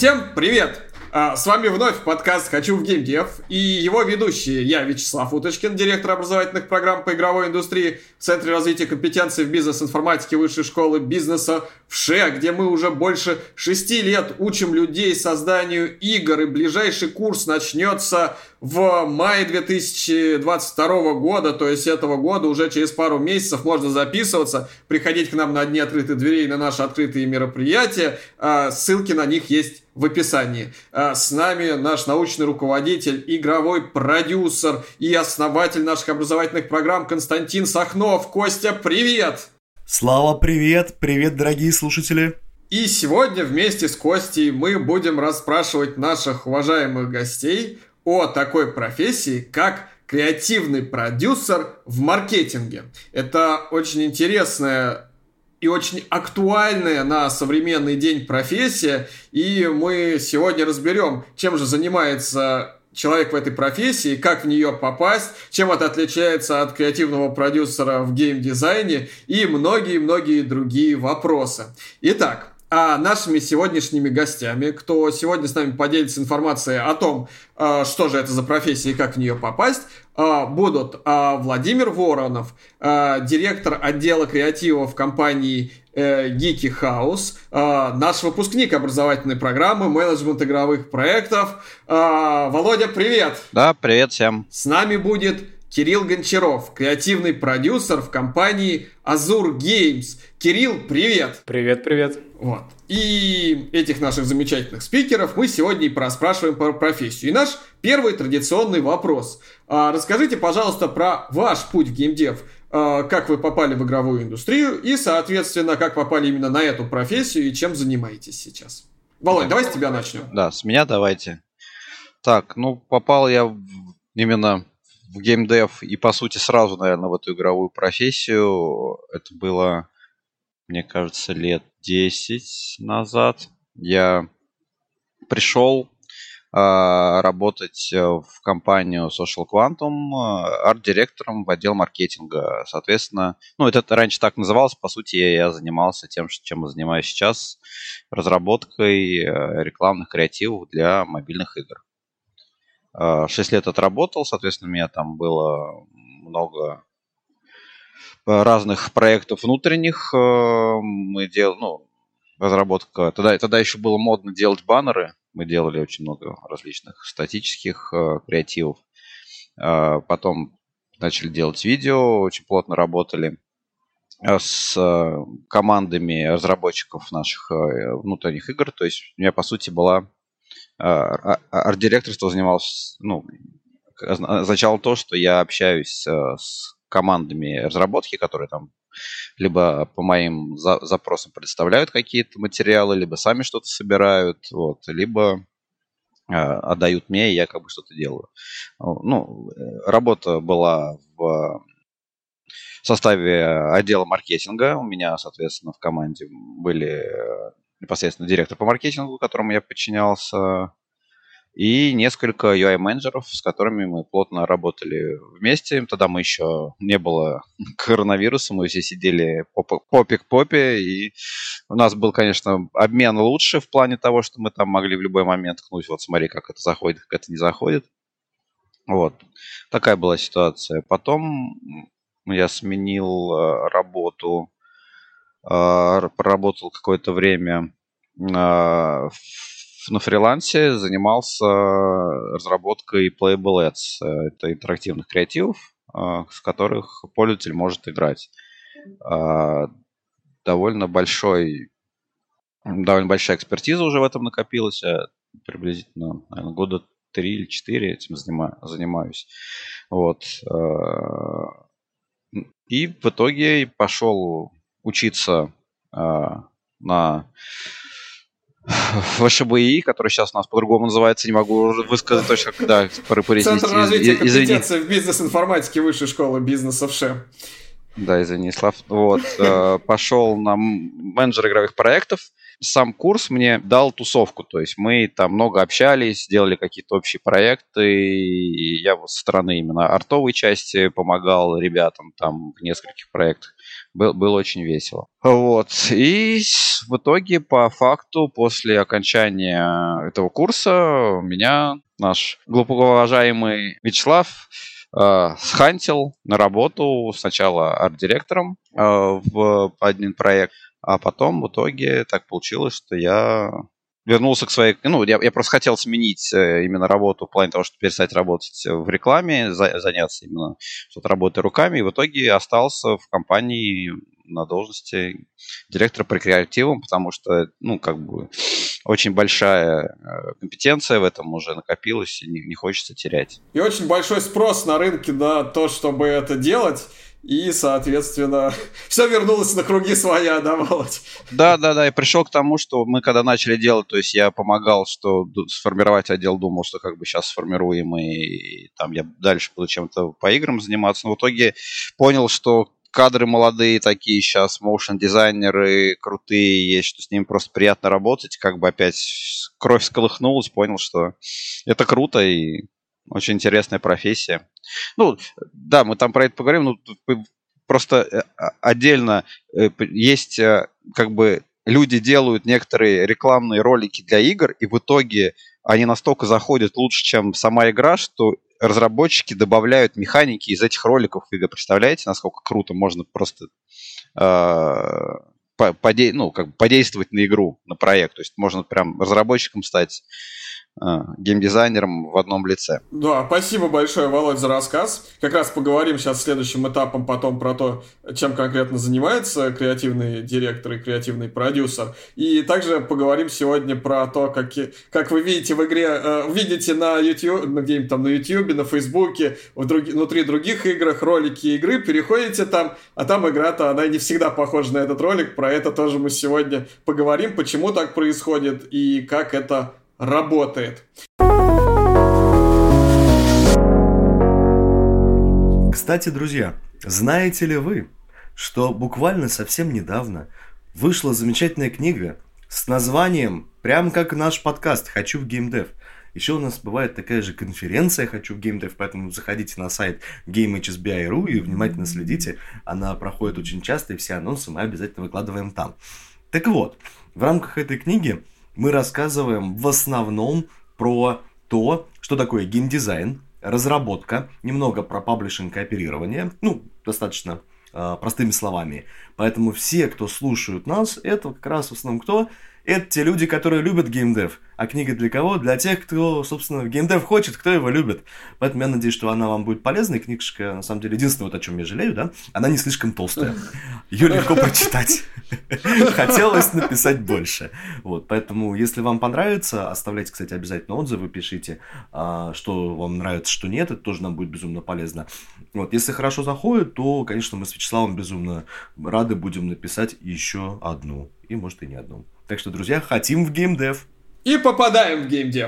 Всем привет! С вами вновь подкаст «Хочу в геймдев» и его ведущие. Я Вячеслав Уточкин, директор образовательных программ по игровой индустрии в Центре развития компетенций в бизнес-информатике Высшей школы бизнеса в ШЭ, где мы уже больше 6 лет учим людей созданию игр, и ближайший курс начнется в мае 2022 года, то есть этого года, уже через пару месяцев можно записываться, приходить к нам на дни открытых дверей на наши открытые мероприятия, ссылки на них есть в описании. С нами наш научный руководитель, игровой продюсер и основатель наших образовательных программ Константин Сахнов. Костя, привет! Слава, привет! Привет, дорогие слушатели! И сегодня вместе с Костей мы будем расспрашивать наших уважаемых гостей о такой профессии, как креативный продюсер в маркетинге. Это очень интересная и очень актуальная на современный день профессия, и мы сегодня разберем, чем же занимается человек в этой профессии, как в нее попасть, чем это отличается от креативного продюсера в геймдизайне и многие-многие другие вопросы. Итак, нашими сегодняшними гостями, кто сегодня с нами поделится информацией о том, что же это за профессия и как в нее попасть, будут Владимир Воронов, директор отдела креатива в компании Geeky House, наш выпускник образовательной программы менеджмент игровых проектов. Володя, привет! Да, привет всем! С нами будет Кирилл Гончаров, креативный продюсер в компании Azure Games. Кирилл, привет! Привет! Вот. И этих наших замечательных спикеров мы сегодня и проспрашиваем про профессию. И наш первый традиционный вопрос. Расскажите, пожалуйста, про ваш путь в геймдев. Как вы попали в игровую индустрию и, соответственно, как попали именно на эту профессию и чем занимаетесь сейчас. Володь, давай с тебя начнем. Да, с меня давайте. Так, попал я именно в геймдев и, по сути, сразу, наверное, в эту игровую профессию. Это было, мне кажется, лет 10 назад. Я пришел работать в компанию Social Quantum арт-директором в отдел маркетинга. Соответственно, это раньше так называлось. По сути, я занимался тем, чем я занимаюсь сейчас, разработкой рекламных креативов для мобильных игр. 6 лет отработал, соответственно, у меня там было много разных проектов внутренних. Мы делали, разработка. Тогда еще было модно делать баннеры. Мы делали очень много различных статических креативов. Потом начали делать видео, очень плотно работали с командами разработчиков наших внутренних игр. То есть у меня, по сути, была арт-директорство занималось, означало то, что я общаюсь с командами разработки, которые там либо по моим запросам представляют какие-то материалы, либо сами что-то собирают, либо отдают мне, и я как бы что-то делаю. Работа была в составе отдела маркетинга. У меня, соответственно, в команде были непосредственно директор по маркетингу, которому я подчинялся, и несколько UI-менеджеров, с которыми мы плотно работали вместе. Тогда мы еще не было коронавируса, мы все сидели попе к попе, и у нас был, конечно, обмен лучше в плане того, что мы там могли в любой момент ткнуть, смотри, как это заходит, как это не заходит. Такая была ситуация. Потом я сменил работу, проработал какое-то время на фрилансе, занимался разработкой Playable Ads. Это интерактивных креативов, с которых пользователь может играть. Довольно большая экспертиза уже в этом накопилась. Я приблизительно, наверное, года 3 или 4 этим занимаюсь. И в итоге пошел учиться на ВШБИ, который сейчас у нас по-другому называется, не могу высказать точно, когда произнести. Центр развития компетенций в бизнес-информатике Высшей школы бизнеса в ШЭ. Да, извини, Слав. Пошел на менеджер игровых проектов. сам курс мне дал тусовку, то есть мы там много общались, делали какие-то общие проекты, и я вот со стороны именно артовой части помогал ребятам там в нескольких проектах. Было очень весело. Вот. И в итоге, по факту, после окончания этого курса меня наш глубокоуважаемый Вячеслав схантил на работу сначала арт-директором в один проект, а потом в итоге так получилось, что я вернулся к своей... Ну, я просто хотел сменить именно работу в плане того, чтобы перестать работать в рекламе, заняться именно что-то работой руками, и в итоге остался в компании на должности директора по креативам, потому что, ну, как бы, очень большая компетенция в этом уже накопилась, и не хочется терять. И очень большой спрос на рынке на то, чтобы это делать. И, соответственно, все вернулось на круги своя, да, Володь? Да, я пришел к тому, что мы когда начали делать, то есть я помогал, что сформировать отдел, думал, что как бы сейчас сформируем, и там я дальше буду чем-то по играм заниматься, но в итоге понял, что кадры молодые такие сейчас, моушн-дизайнеры крутые есть, что с ними просто приятно работать, как бы опять кровь всколыхнулась, понял, что это круто и очень интересная профессия. Ну, да, мы там про это поговорим, но просто отдельно есть, как бы, люди делают некоторые рекламные ролики для игр, и в итоге они настолько заходят лучше, чем сама игра, что разработчики добавляют механики из этих роликов в игры. Представляете, насколько круто можно просто подействовать на игру, на проект. То есть можно прям разработчиком стать, геймдизайнером в одном лице. Да, спасибо большое, Володь, за рассказ. Как раз поговорим сейчас следующим этапом потом про то, чем конкретно занимается креативный директор и креативный продюсер. И также поговорим сегодня про то, как вы видите в игре, видите на YouTube, где-нибудь там на YouTube, на Фейсбуке, внутри других играх ролики игры, переходите там, а там игра-то, она не всегда похожа на этот ролик. Про это тоже мы сегодня поговорим, почему так происходит и как это работает. Кстати, друзья, знаете ли вы, что буквально совсем недавно вышла замечательная книга с названием, прям как наш подкаст «Хочу в геймдев». Еще у нас бывает такая же конференция «Хочу в геймдев», поэтому заходите на сайт GameHSBI.ru и внимательно следите. Она проходит очень часто, и все анонсы мы обязательно выкладываем там. Так вот, в рамках этой книги мы рассказываем в основном про то, что такое геймдизайн, разработка, немного про паблишинг и оперирование, достаточно простыми словами. Поэтому все, кто слушают нас, это как раз в основном кто? Это те люди, которые любят геймдев. А книга для кого? Для тех, кто, собственно, в геймдев хочет, кто его любит. Поэтому я надеюсь, что она вам будет полезной. Книжка, на самом деле, единственное, вот о чем я жалею, да, она не слишком толстая. Ее легко прочитать. Хотелось написать больше. Вот, поэтому, если вам понравится, оставляйте, кстати, обязательно отзывы, пишите, что вам нравится, что нет. Это тоже нам будет безумно полезно. Вот, если хорошо заходит, то, конечно, мы с Вячеславом безумно рады будем написать еще одну. И, может, и не одну. Так что, друзья, хотим в геймдев. И попадаем в геймдев.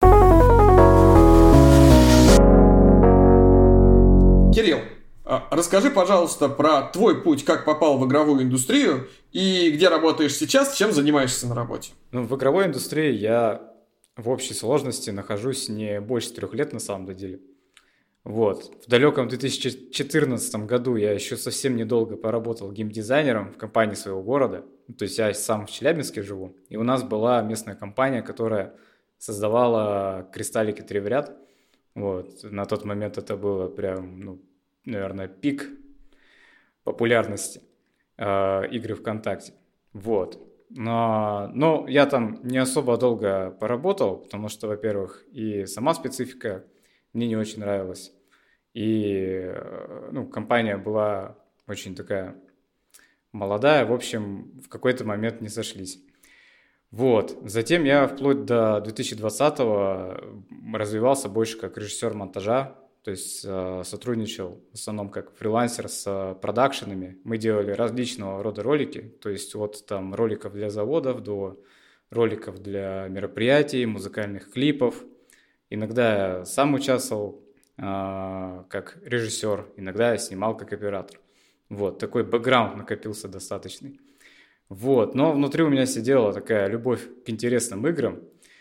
Кирилл, расскажи, пожалуйста, про твой путь, как попал в игровую индустрию и где работаешь сейчас, чем занимаешься на работе. В игровой индустрии я в общей сложности нахожусь не больше 3 лет на самом деле. Вот. В далеком 2014 году я еще совсем недолго поработал геймдизайнером в компании своего города. То есть я сам в Челябинске живу. И у нас была местная компания, которая создавала кристаллики 3 в ряд. Вот. На тот момент это было прям, наверное, пик популярности игры ВКонтакте. Вот. Но я там не особо долго поработал, потому что, во-первых, и сама специфика мне не очень нравилась. И компания была очень такая молодая. В общем, в какой-то момент не сошлись. Вот. Затем я вплоть до 2020-го развивался больше как режиссер монтажа. То есть сотрудничал в основном как фрилансер с продакшенами. Мы делали различного рода ролики. То есть от там роликов для заводов до роликов для мероприятий, музыкальных клипов. Иногда я сам участвовал как режиссер, иногда я снимал как оператор. Вот, такой бэкграунд накопился достаточный. Вот, но внутри у меня сидела такая любовь к интересным играм,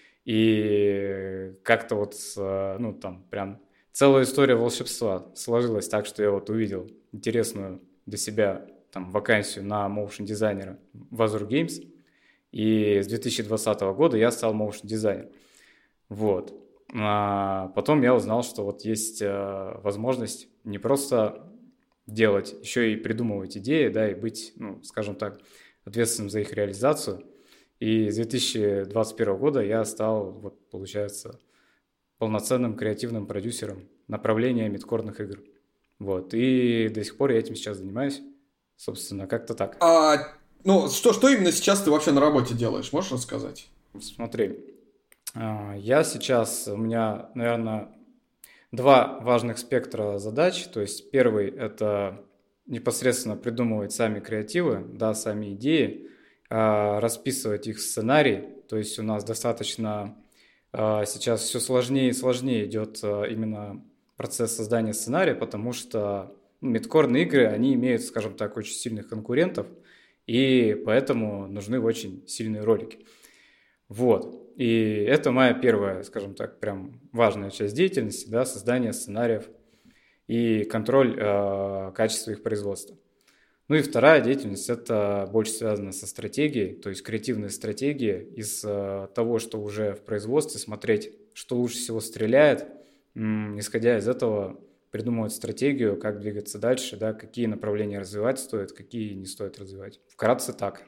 и как-то вот, ну, там прям целая история волшебства сложилась так, что я вот увидел интересную для себя там вакансию на моушн дизайнера в Azure Games, и с 2020 года я стал моушн дизайнером. Вот. А потом я узнал, что вот есть возможность не просто делать, еще и придумывать идеи, да, и быть, ну, скажем так, ответственным за их реализацию. И с 2021 года я стал, вот, получается, полноценным креативным продюсером направления мидкорных игр. Вот. И до сих пор я этим сейчас занимаюсь. Собственно, как-то так. Ну, что именно сейчас ты вообще на работе делаешь? Можешь рассказать? Смотри, я сейчас, у меня, наверное, два важных спектра задач. То есть первый – это непосредственно придумывать сами креативы, да, сами идеи, расписывать их сценарий. То есть у нас достаточно сейчас все сложнее и сложнее идет именно процесс создания сценария, потому что мидкорные игры, они имеют, скажем так, очень сильных конкурентов, и поэтому нужны очень сильные ролики. Вот. И это моя первая, скажем так, прям важная часть деятельности, да, создание сценариев и контроль качества их производства. Ну и вторая деятельность – это больше связана со стратегией, то есть креативные стратегии из того, что уже в производстве, смотреть, что лучше всего стреляет, исходя из этого придумывать стратегию, как двигаться дальше, да, какие направления развивать стоит, какие не стоит развивать. Вкратце так.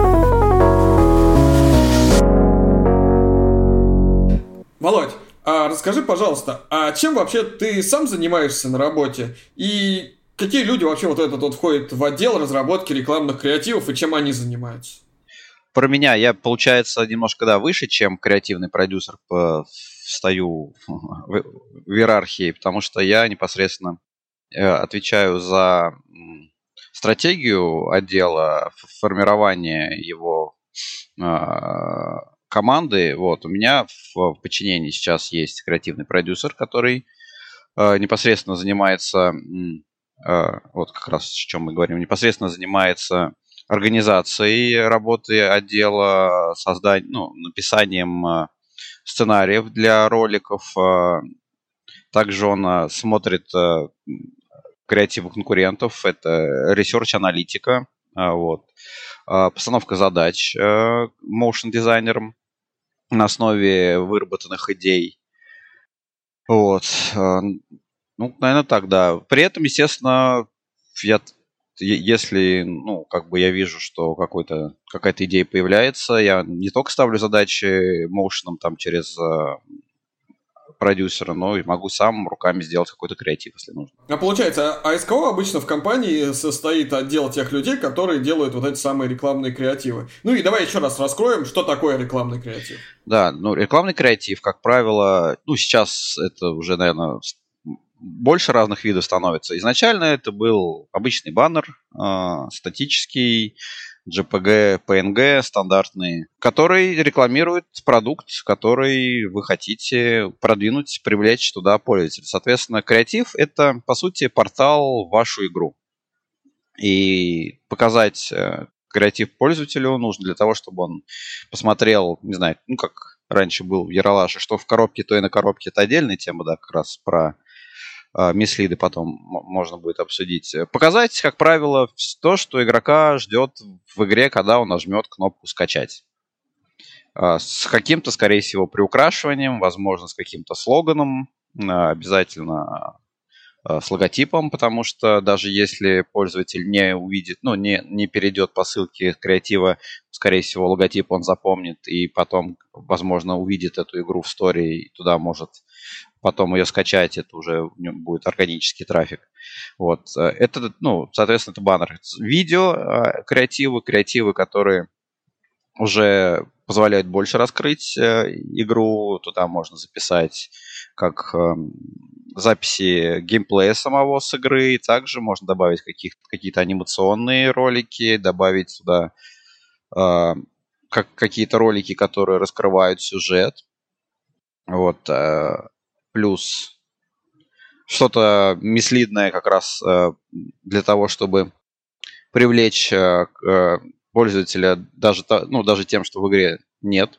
Володь, а расскажи, пожалуйста, а чем вообще ты сам занимаешься на работе? И какие люди вообще вот этот вот входят в отдел разработки рекламных креативов и чем они занимаются? Про меня я, получается, немножко, да, выше, чем креативный продюсер, стою в иерархии, потому что я непосредственно отвечаю за стратегию отдела, формирование его команды. Вот. У меня в подчинении сейчас есть креативный продюсер, который непосредственно занимается, вот как раз о чем мы говорим, непосредственно занимается организацией работы отдела, созданием, ну, написанием сценариев для роликов. Также он смотрит креативы конкурентов, это ресерч-аналитика, вот, постановка задач моушн-дизайнером на основе выработанных идей. Вот. Ну, наверное, так, да. При этом, естественно, если, ну, как бы я вижу, что какая-то идея появляется, я не только ставлю задачи моушеном там через продюсера, но и могу сам руками сделать какой-то креатив, если нужно. А получается, а из кого обычно в компании состоит отдел тех людей, которые делают вот эти самые рекламные креативы? Ну и давай еще раз раскроем, что такое рекламный креатив. Да, ну рекламный креатив, как правило, ну сейчас это уже, наверное, больше разных видов становится. Изначально это был обычный баннер, статический, JPG, PNG стандартный, который рекламирует продукт, который вы хотите продвинуть, привлечь туда пользователя. Соответственно, креатив – это, по сути, портал в вашу игру. И показать креатив пользователю нужно для того, чтобы он посмотрел, не знаю, ну, как раньше был в Ералаше, что в коробке, то и на коробке. Это отдельная тема, да, как раз про мислиды потом можно будет обсудить. Показать, как правило, то, что игрока ждет в игре, когда он нажмет кнопку «Скачать». С каким-то, скорее всего, приукрашиванием, возможно, с каким-то слоганом, обязательно с логотипом, потому что даже если пользователь не увидит, ну, не перейдет по ссылке креатива, скорее всего, логотип он запомнит и потом, возможно, увидит эту игру в сторе и туда может потом ее скачать, это уже будет органический трафик. Вот. Это, ну, соответственно, это баннер. Видео, креативы, которые уже позволяют больше раскрыть игру. Туда можно записать как записи геймплея самого с игры. Также можно добавить какие-то анимационные ролики, добавить туда какие-то ролики, которые раскрывают сюжет. Вот. Плюс что-то мислидное как раз для того, чтобы привлечь пользователя даже тем, что в игре нет.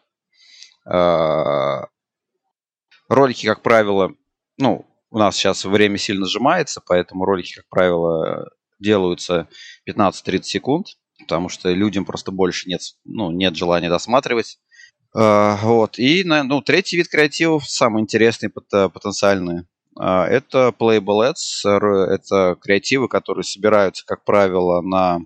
Ролики, как правило, у нас сейчас время сильно сжимается, поэтому ролики, как правило, делаются 15-30 секунд, потому что людям просто больше нет желания досматривать. Вот. И третий вид креативов, самый интересный, потенциальный, это Playable Ads. Это креативы, которые собираются, как правило, на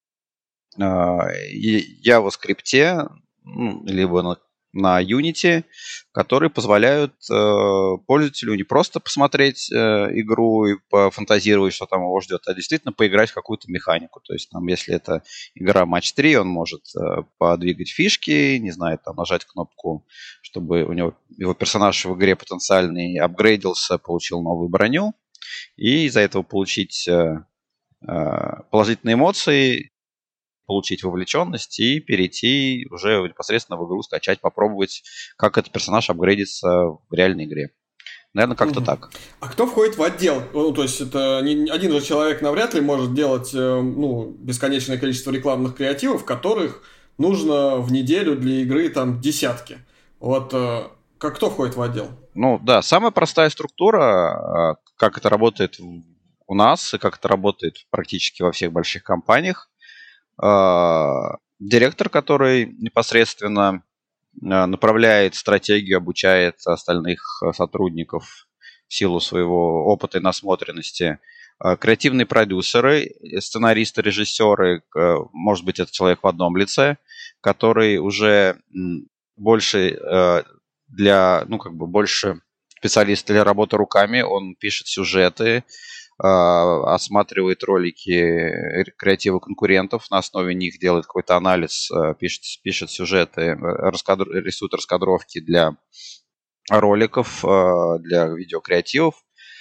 JavaScript, либо на Unity, которые позволяют пользователю не просто посмотреть игру и пофантазировать, что там его ждет, а действительно поиграть в какую-то механику. То есть, если это игра Match 3, он может подвигать фишки, не знаю, нажать кнопку, чтобы его персонаж в игре потенциальный апгрейдился, получил новую броню, и из-за этого получить положительные эмоции, получить вовлеченность и перейти уже непосредственно в игру, скачать, попробовать, как этот персонаж апгрейдится в реальной игре. Наверное, как-то так. А кто входит в отдел? То есть это один же человек навряд ли может делать бесконечное количество рекламных креативов, которых нужно в неделю для игры десятки. Вот кто входит в отдел? Самая простая структура, как это работает у нас и как это работает практически во всех больших компаниях. Директор, который непосредственно направляет стратегию, обучает остальных сотрудников в силу своего опыта и насмотренности. Креативные продюсеры, сценаристы, режиссеры, может быть, это человек в одном лице, который уже больше больше специалист для работы руками, он пишет сюжеты, осматривает ролики, креативы конкурентов, на основе них делает какой-то анализ, пишет сюжеты, рисует раскадровки для роликов, для видеокреативов,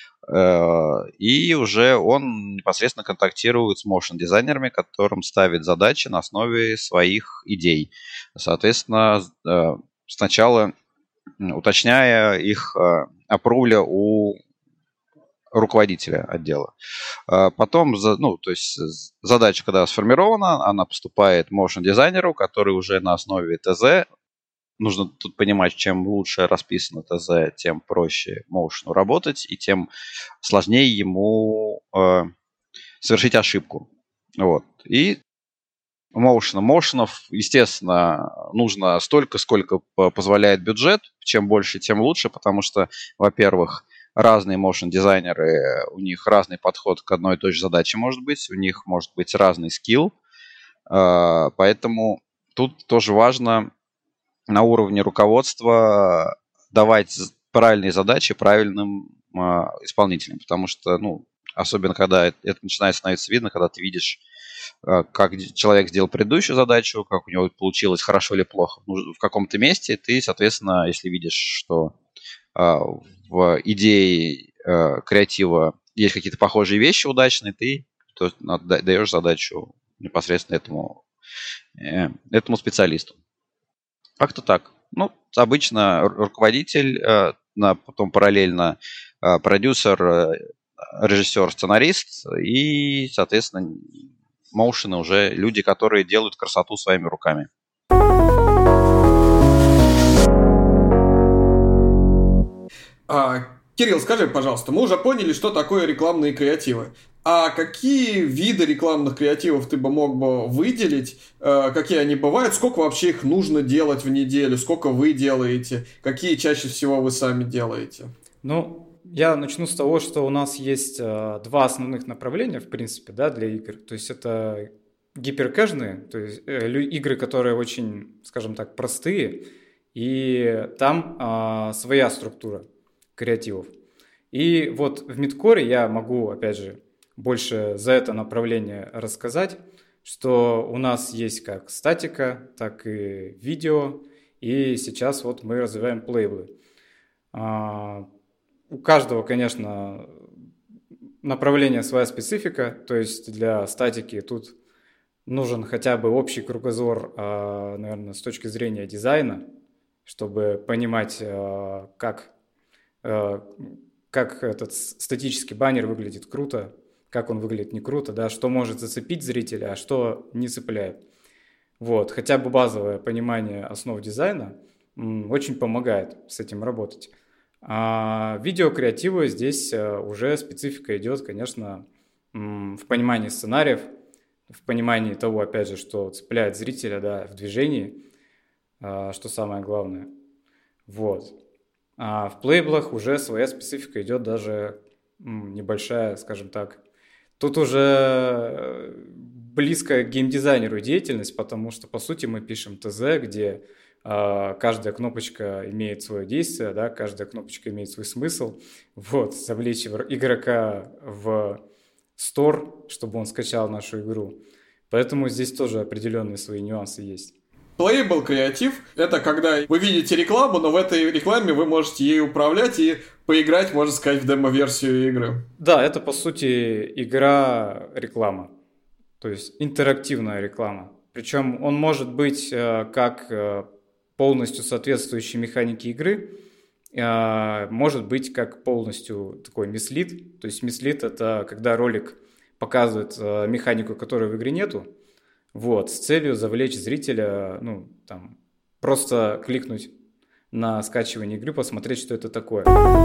и уже он непосредственно контактирует с моушн-дизайнерами, которым ставит задачи на основе своих идей. Соответственно, сначала уточняя их аппрувля у руководителя отдела. Потом, задача, когда сформирована, она поступает моушн-дизайнеру, который уже на основе ТЗ, нужно тут понимать, чем лучше расписано ТЗ, тем проще моушну работать, и тем сложнее ему совершить ошибку. Вот. И моушенов, естественно, нужно столько, сколько позволяет бюджет. Чем больше, тем лучше, потому что, во-первых, разные моушн-дизайнеры, у них разный подход к одной и той же задаче может быть, у них может быть разный скилл, поэтому тут тоже важно на уровне руководства давать правильные задачи правильным исполнителям, потому что, особенно когда это начинает становиться видно, когда ты видишь, как человек сделал предыдущую задачу, как у него получилось хорошо или плохо в каком-то месте, ты, соответственно, если видишь, что в идее креатива есть какие-то похожие вещи удачные, ты даешь задачу непосредственно этому специалисту. Как-то так. Обычно руководитель, потом параллельно продюсер, режиссер, сценарист и, соответственно, моушены уже люди, которые делают красоту своими руками. Кирилл, скажи, пожалуйста, мы уже поняли, что такое рекламные креативы. А какие виды рекламных креативов ты мог бы выделить? Какие они бывают? Сколько вообще их нужно делать в неделю? Сколько вы делаете? Какие чаще всего вы сами делаете? Я начну с того, что у нас есть два основных направления, в принципе, для игр. То есть это гиперкэшные, то есть игры, которые очень, скажем так, простые, и там своя структура креативов. И вот в мидкоре я могу, опять же, больше за это направление рассказать, что у нас есть как статика, так и видео, и сейчас вот мы развиваем плейблы. У каждого, конечно, направления своя специфика, то есть для статики тут нужен хотя бы общий кругозор, наверное, с точки зрения дизайна, чтобы понимать, как этот статический баннер выглядит круто, как он выглядит не круто, что может зацепить зрителя, а что не цепляет. Вот, хотя бы базовое понимание основ дизайна очень помогает с этим работать. А видеокреативы здесь уже специфика идет, конечно, в понимании сценариев, в понимании того, опять же, что цепляет зрителя, да, в движении, что самое главное. Вот. А в плейблах уже своя специфика идет даже небольшая, скажем так. Тут уже близко к геймдизайнеру деятельность, потому что, по сути, мы пишем ТЗ, где каждая кнопочка имеет свое действие, да, каждая кнопочка имеет свой смысл. Вот, завлечь игрока в стор, чтобы он скачал нашу игру. Поэтому здесь тоже определенные свои нюансы есть. Playable креатив – это когда вы видите рекламу, но в этой рекламе вы можете ей управлять и поиграть, можно сказать, в демо-версию игры. Да, это, по сути, игра-реклама, то есть интерактивная реклама. Причем он может быть как полностью соответствующей механике игры, может быть как полностью такой мислид. То есть мислид – это когда ролик показывает механику, которой в игре нету, вот, с целью завлечь зрителя, ну, там, просто кликнуть на скачивание игры, посмотреть, что это такое.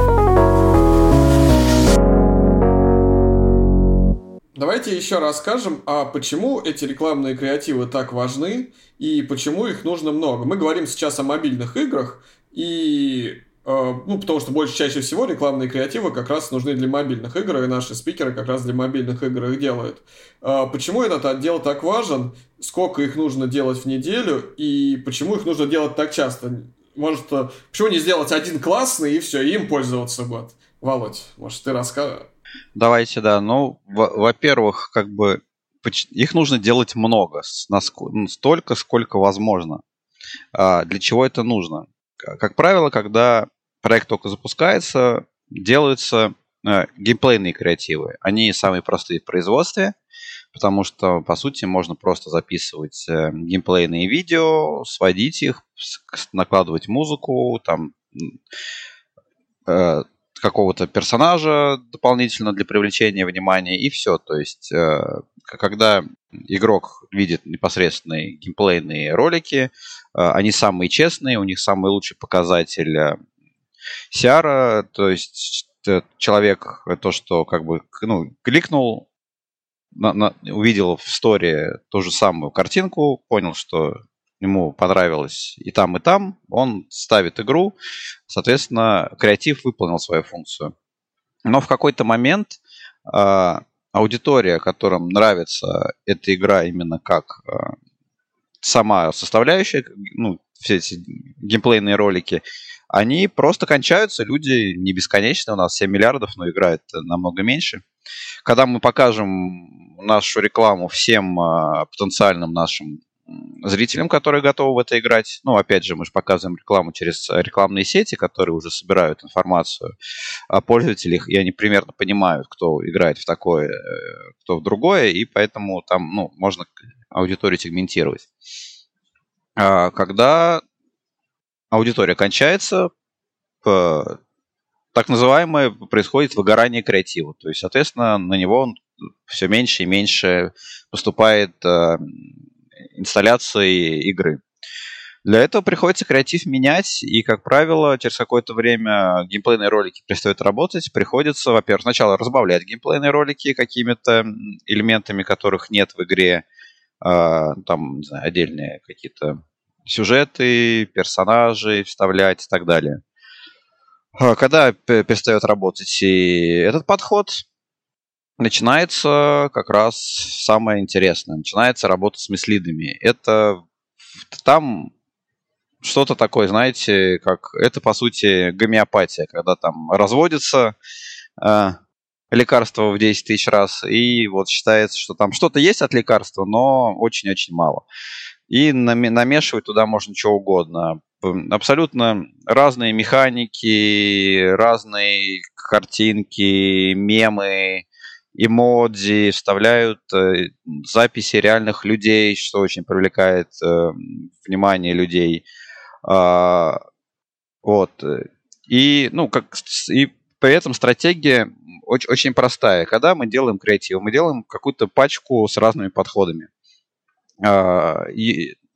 Давайте еще расскажем, почему эти рекламные креативы так важны и почему их нужно много. Мы говорим сейчас о мобильных играх, и потому что чаще всего рекламные креативы как раз нужны для мобильных игр, и наши спикеры как раз для мобильных игр их делают. Почему этот отдел так важен, сколько их нужно делать в неделю, и почему их нужно делать так часто? Может, почему не сделать один классный и все, и им пользоваться год? Володь, может, ты расскажешь? Давайте, да. Ну, во-первых, как бы их нужно делать много, столько, сколько возможно. Для чего это нужно? Как правило, когда проект только запускается, делаются геймплейные креативы. Они самые простые в производстве, потому что, по сути, можно просто записывать геймплейные видео, сводить их, накладывать музыку, там какого-то персонажа дополнительно для привлечения внимания, и все. То есть, когда игрок видит непосредственные геймплейные ролики, они самые честные, у них самый лучший показатель CR, то есть человек то, что как бы кликнул, увидел в сторе ту же самую картинку, понял, что ему понравилось и там, он ставит игру, соответственно, креатив выполнил свою функцию. Но в какой-то момент аудитория, которым нравится эта игра именно как сама составляющая, все эти геймплейные ролики, они просто кончаются, люди не бесконечны, у нас 7 миллиардов, но играет намного меньше. Когда мы покажем нашу рекламу всем потенциальным нашим зрителям, которые готовы в это играть, опять же, мы же показываем рекламу через рекламные сети, которые уже собирают информацию о пользователях, и они примерно понимают, кто играет в такое, кто в другое, и поэтому там, можно аудиторию сегментировать. Когда аудитория кончается, так называемое происходит выгорание креатива. То есть, соответственно, на него все меньше и меньше поступает инсталляции игры. Для этого приходится креатив менять, и, как правило, через какое-то время геймплейные ролики перестают работать. Приходится, во-первых, сначала разбавлять геймплейные ролики какими-то элементами, которых нет в игре, там, не знаю, отдельные какие-то сюжеты, персонажей вставлять и так далее. Когда перестает работать и этот подход, начинается как раз самое интересное. Начинается работа с мислидами. Это там что-то такое, знаете, как это, по сути, гомеопатия, когда там разводится лекарство в 10 тысяч раз, и вот считается, что там что-то есть от лекарства, но очень-очень мало. И намешивать туда можно что угодно. Абсолютно разные механики, разные картинки, мемы, эмодзи, вставляют записи реальных людей, что очень привлекает внимание людей. Вот. И при этом стратегия очень, очень простая. Когда мы делаем креатив, мы делаем какую-то пачку с разными подходами. И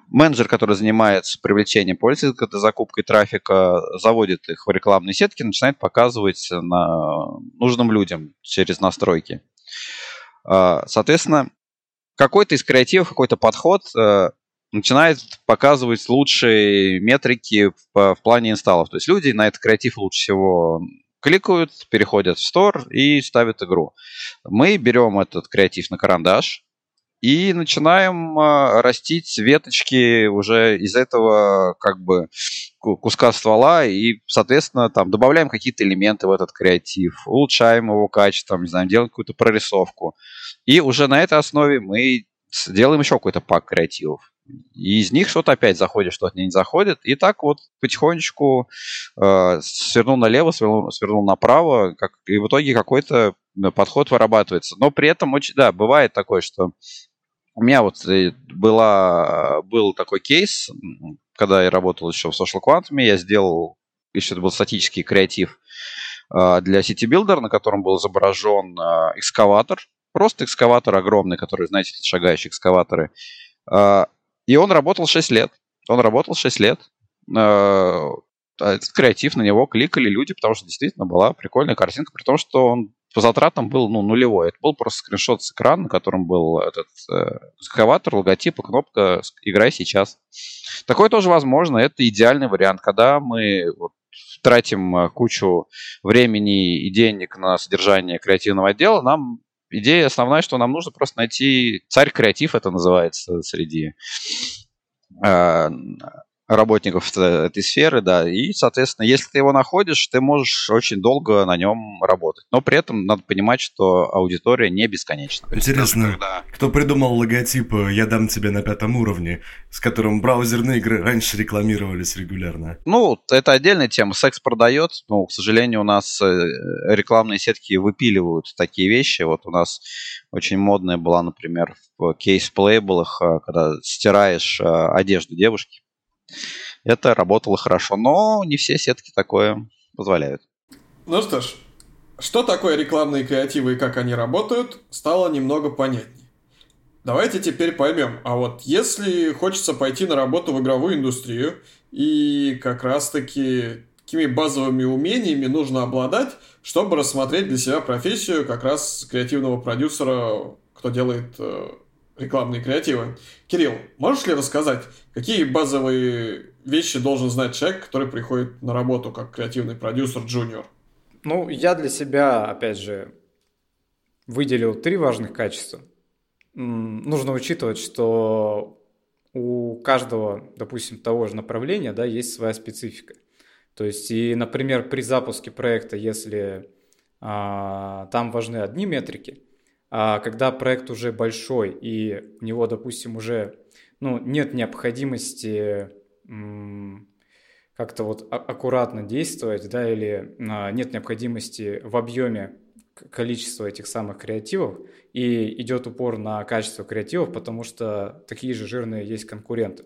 менеджер, который занимается привлечением пользователей, закупкой трафика, заводит их в рекламные сетки, начинает показывать нужным людям через настройки. Соответственно, какой-то из креативов, какой-то подход начинает показывать лучшие метрики в плане инсталлов. То есть люди на этот креатив лучше всего кликают, переходят в стор и ставят игру. Мы берем этот креатив на карандаш и начинаем растить веточки уже из этого как бы куска ствола и, соответственно, там добавляем какие-то элементы в этот креатив, улучшаем его качество, не знаю, делаем какую-то прорисовку. И уже на этой основе мы делаем еще какой-то пак креативов. И из них что-то опять заходит, что-то не заходит. И так вот потихонечку свернул налево, свернул направо, и в итоге какой-то подход вырабатывается. Но при этом, да, бывает такое, что у меня вот был такой кейс, когда я работал еще в Social Quantum, я сделал, еще это был статический креатив для City Builder, на котором был изображен экскаватор, просто экскаватор огромный, который, знаете, шагающие экскаваторы. И он работал 6 лет. Этот креатив, на него кликали люди, потому что действительно была прикольная картинка, при том, что он по затратам был нулевой. Это был просто скриншот с экрана, на котором был этот экскаватор, логотип и кнопка «Играй сейчас». Такое тоже возможно. Это идеальный вариант, когда мы тратим кучу времени и денег на содержание креативного отдела. Нам идея основная, что нам нужно просто найти царь-креатив, это называется среди работников этой сферы, да, и, соответственно, если ты его находишь, ты можешь очень долго на нем работать. Но при этом надо понимать, что аудитория не бесконечна. Интересно, кто придумал логотип «Я дам тебе на 5 уровне», с которым браузерные игры раньше рекламировались регулярно? Ну, это отдельная тема. Секс продает, но, к сожалению, у нас рекламные сетки выпиливают такие вещи. Вот у нас очень модная была, например, в кейс-плейблах, когда стираешь одежду девушки. Это работало хорошо, но не все сетки такое позволяют. Ну что ж, что такое рекламные креативы и как они работают, стало немного понятнее. Давайте теперь поймем, а вот если хочется пойти на работу в игровую индустрию, и как раз-таки какими базовыми умениями нужно обладать, чтобы рассмотреть для себя профессию как раз креативного продюсера, кто делает рекламные креативы. Кирилл, можешь ли рассказать, какие базовые вещи должен знать человек, который приходит на работу как креативный продюсер джуниор? Ну, я для себя, опять же, выделил 3 важных качества. Нужно учитывать, что у каждого, допустим, того же направления, да, есть своя специфика. То есть, и, например, при запуске проекта, если там важны одни метрики, а когда проект уже большой и у него, допустим, уже нет необходимости как-то вот аккуратно действовать, да, или нет необходимости в объеме количества этих самых креативов, и идет упор на качество креативов, потому что такие же жирные есть конкуренты,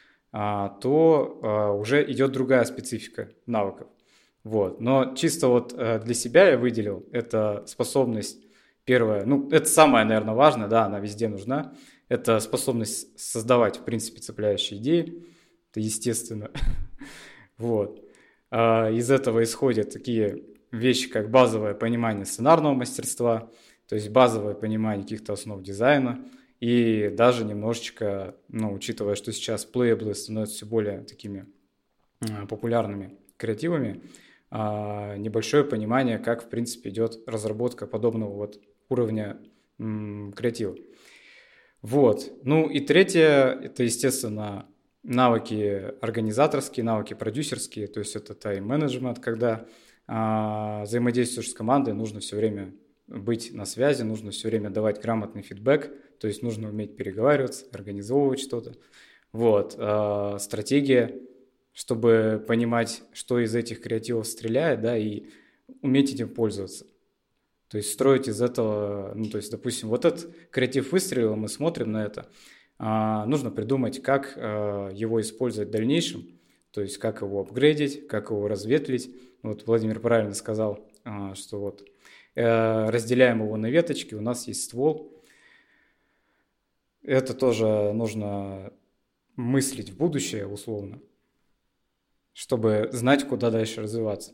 то уже идет другая специфика навыков. Вот. Но чисто вот для себя я выделил, это способность, первое, это самое, наверное, важное, да, она везде нужна, это способность создавать, в принципе, цепляющие идеи, это естественно. Вот. Из этого исходят такие вещи, как базовое понимание сценарного мастерства, то есть базовое понимание каких-то основ дизайна, и даже немножечко, учитывая, что сейчас плейблы становятся все более такими популярными креативами, небольшое понимание, как, в принципе, идет разработка подобного вот уровня креатива. Вот. И третье, это, естественно, навыки организаторские, навыки продюсерские, то есть это тайм-менеджмент, когда взаимодействуешь с командой, нужно все время быть на связи, нужно все время давать грамотный фидбэк, то есть нужно уметь переговариваться, организовывать что-то. Вот. Стратегия, чтобы понимать, что из этих креативов стреляет, да, и уметь этим пользоваться. То есть строить из этого, то есть, допустим, вот этот креатив выстрелил, мы смотрим на это, нужно придумать, как его использовать в дальнейшем, то есть как его апгрейдить, как его разветвить. Вот Владимир правильно сказал, что вот разделяем его на веточки, у нас есть ствол. Это тоже нужно мыслить в будущее условно, чтобы знать, куда дальше развиваться.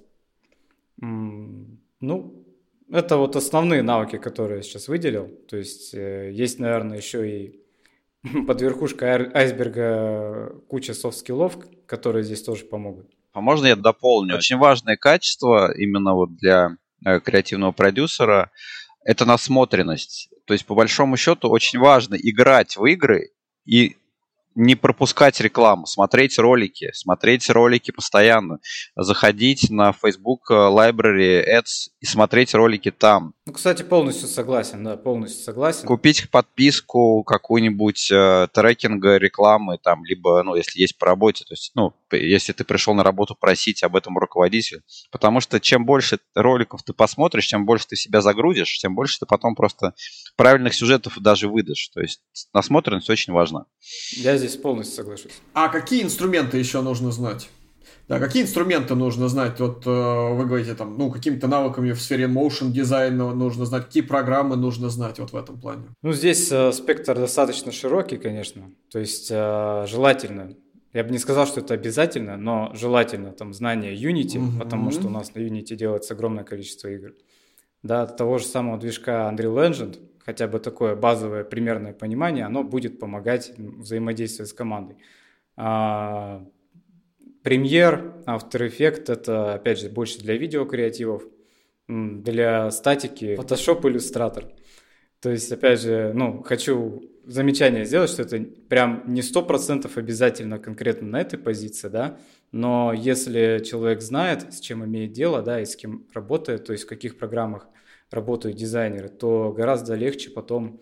Ну, это вот основные навыки, которые я сейчас выделил. То есть есть, наверное, еще и под верхушкой айсберга куча софт-скиллов, которые здесь тоже помогут. А можно я дополню? Очень важное качество именно вот для креативного продюсера – это насмотренность. То есть, по большому счету, очень важно играть в игры и не пропускать рекламу, смотреть ролики постоянно, заходить на Facebook Library Ads и смотреть ролики там. Ну, кстати, полностью согласен, да, полностью согласен. Купить подписку какую-нибудь трекинга рекламы, там, либо, ну, если есть по работе, то есть, ну, если ты пришел на работу просить об этом руководителя, потому что чем больше роликов ты посмотришь, чем больше ты себя загрузишь, тем больше ты потом просто правильных сюжетов даже выдашь. То есть насмотренность очень важна. Я здесь полностью соглашусь. А какие инструменты еще нужно знать? Да, какие инструменты нужно знать? Вот вы говорите, там, ну, какими-то навыками в сфере motion дизайна нужно знать, какие программы нужно знать вот в этом плане? Ну, здесь спектр достаточно широкий, конечно. То есть желательно, я бы не сказал, что это обязательно, но желательно там знание Unity, потому что у нас на Unity делается огромное количество игр. Да, от того же самого движка Unreal Engine, хотя бы такое базовое примерное понимание, оно будет помогать взаимодействовать с командой. Premiere, After Effects — это, опять же, больше для видеокреативов, для статики Photoshop, Illustrator. То есть, опять же, ну, хочу замечание сделать, что это прям не 100% обязательно конкретно на этой позиции, да, но если человек знает, с чем имеет дело, да, и с кем работает, то есть в каких программах работают дизайнеры, то гораздо легче потом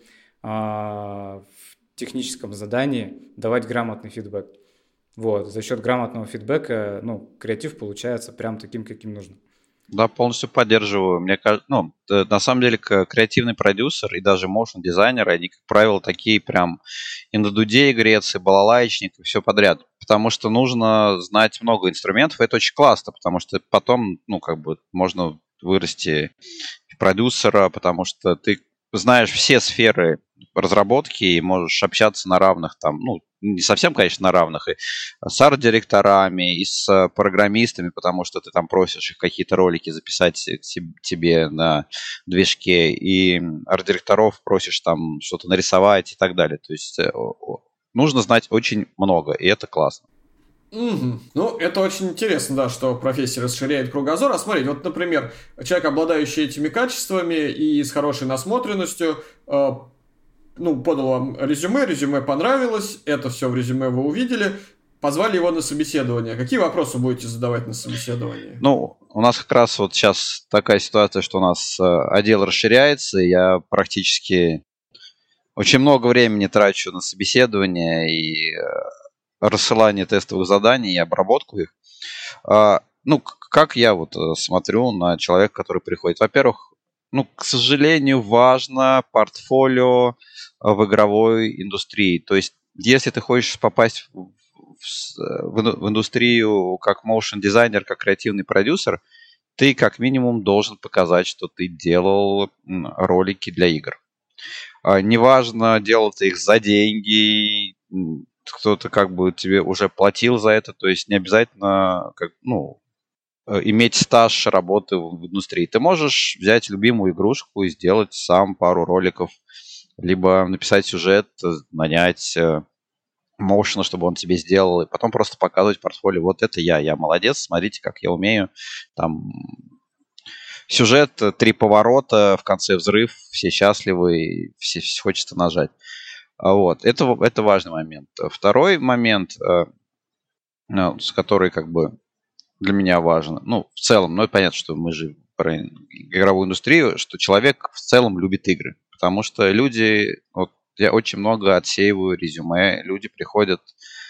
в техническом задании давать грамотный фидбэк. Вот, за счет грамотного фидбэка, ну, креатив получается прям таким, каким нужно. Да, полностью поддерживаю. Мне кажется, ну, на самом деле, креативный продюсер и даже motion дизайнер, они, как правило, такие прям и на дуде игрецы, балалайчник и все подряд. Потому что нужно знать много инструментов, и это очень классно, потому что потом, ну, как бы, можно вырасти в продюсера, потому что ты знаешь все сферы разработки и можешь общаться на равных там, ну, не совсем, конечно, на равных, и с арт-директорами, и с программистами, потому что ты там просишь их какие-то ролики записать тебе на движке, и арт-директоров просишь там что-то нарисовать и так далее. То есть нужно знать очень много, и это классно. Угу. Ну, это очень интересно, да, что профессия расширяет кругозор. А смотрите, вот, например, человек, обладающий этими качествами и с хорошей насмотренностью, ну, подал вам резюме понравилось, это все в резюме вы увидели, позвали его на собеседование. Какие вопросы будете задавать на собеседовании? Ну, у нас как раз вот сейчас такая ситуация, что у нас отдел расширяется, и я практически очень много времени трачу на собеседование и рассылание тестовых заданий и обработку их. Ну, как я вот смотрю на человека, который приходит? Во-первых, ну, к сожалению, важно портфолио в игровой индустрии. То есть, если ты хочешь попасть в индустрию как motion дизайнер, как креативный продюсер, ты как минимум должен показать, что ты делал ролики для игр. Неважно, делал ты их за деньги, кто-то как бы тебе уже платил за это, то есть не обязательно иметь стаж работы в индустрии. Ты можешь взять любимую игрушку и сделать сам пару роликов, либо написать сюжет, нанять моушена, чтобы он тебе сделал, и потом просто показывать портфолио. Вот это я молодец, смотрите, как я умею. Там сюжет, 3 поворота, в конце взрыв, все счастливы, все хочется нажать. Вот, это важный момент. Второй момент, с который как бы для меня важен, ну, в целом, ну, понятно, что мы же про игровую индустрию, что человек в целом любит игры, потому что люди, вот я очень много отсеиваю резюме, люди приходят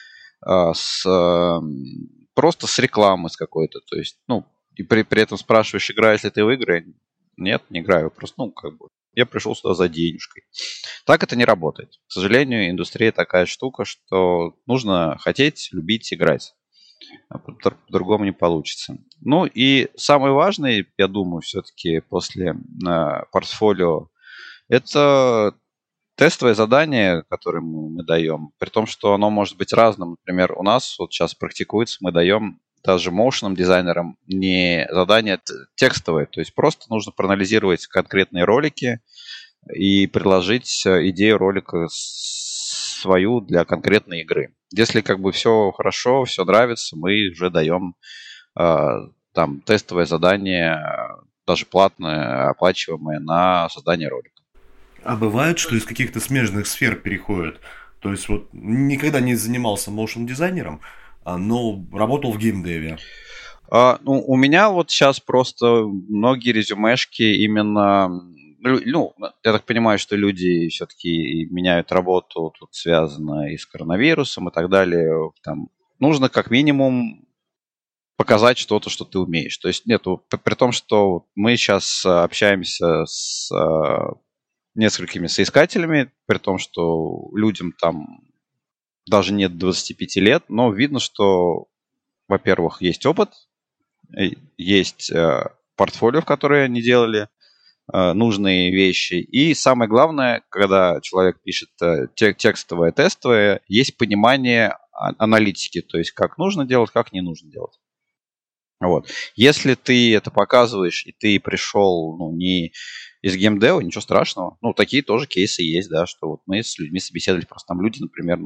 просто с рекламы с какой-то, то есть, ну, и при этом спрашиваешь, играешь ли ты в игры? Нет, не играю, просто, ну, как бы, я пришел сюда за денежкой. Так это не работает. К сожалению, индустрия такая штука, что нужно хотеть, любить, играть. По-другому не получится. Ну и самый важный, я думаю, все-таки после портфолио, это тестовое задание, которое мы даем, при том, что оно может быть разным. Например, у нас вот сейчас практикуется, мы даем даже моушенным дизайнерам не задание текстовое, то есть просто нужно проанализировать конкретные ролики и предложить идею ролика свою для конкретной игры. Если как бы все хорошо, все нравится, мы уже даем там тестовое задание, даже платное, оплачиваемое на создание ролика. А бывает, что из каких-то смежных сфер переходят? То есть вот никогда не занимался моушн-дизайнером, но работал в геймдеве. У меня вот сейчас просто многие резюмешки именно... Ну, я так понимаю, что люди все-таки меняют работу, тут связано и с коронавирусом и так далее. Там нужно как минимум показать что-то, что ты умеешь. То есть нету, при том, что мы сейчас общаемся с несколькими соискателями, при том, что людям там даже нет 25 лет, но видно, что, во-первых, есть опыт, есть портфолио, в которое они делали нужные вещи. И самое главное, когда человек пишет текстовое, тестовое, есть понимание аналитики, то есть как нужно делать, как не нужно делать. Вот. Если ты это показываешь, и ты пришел не из геймдева, ничего страшного. Ну, такие тоже кейсы есть, да, что вот мы с людьми собеседовали, просто там люди, например,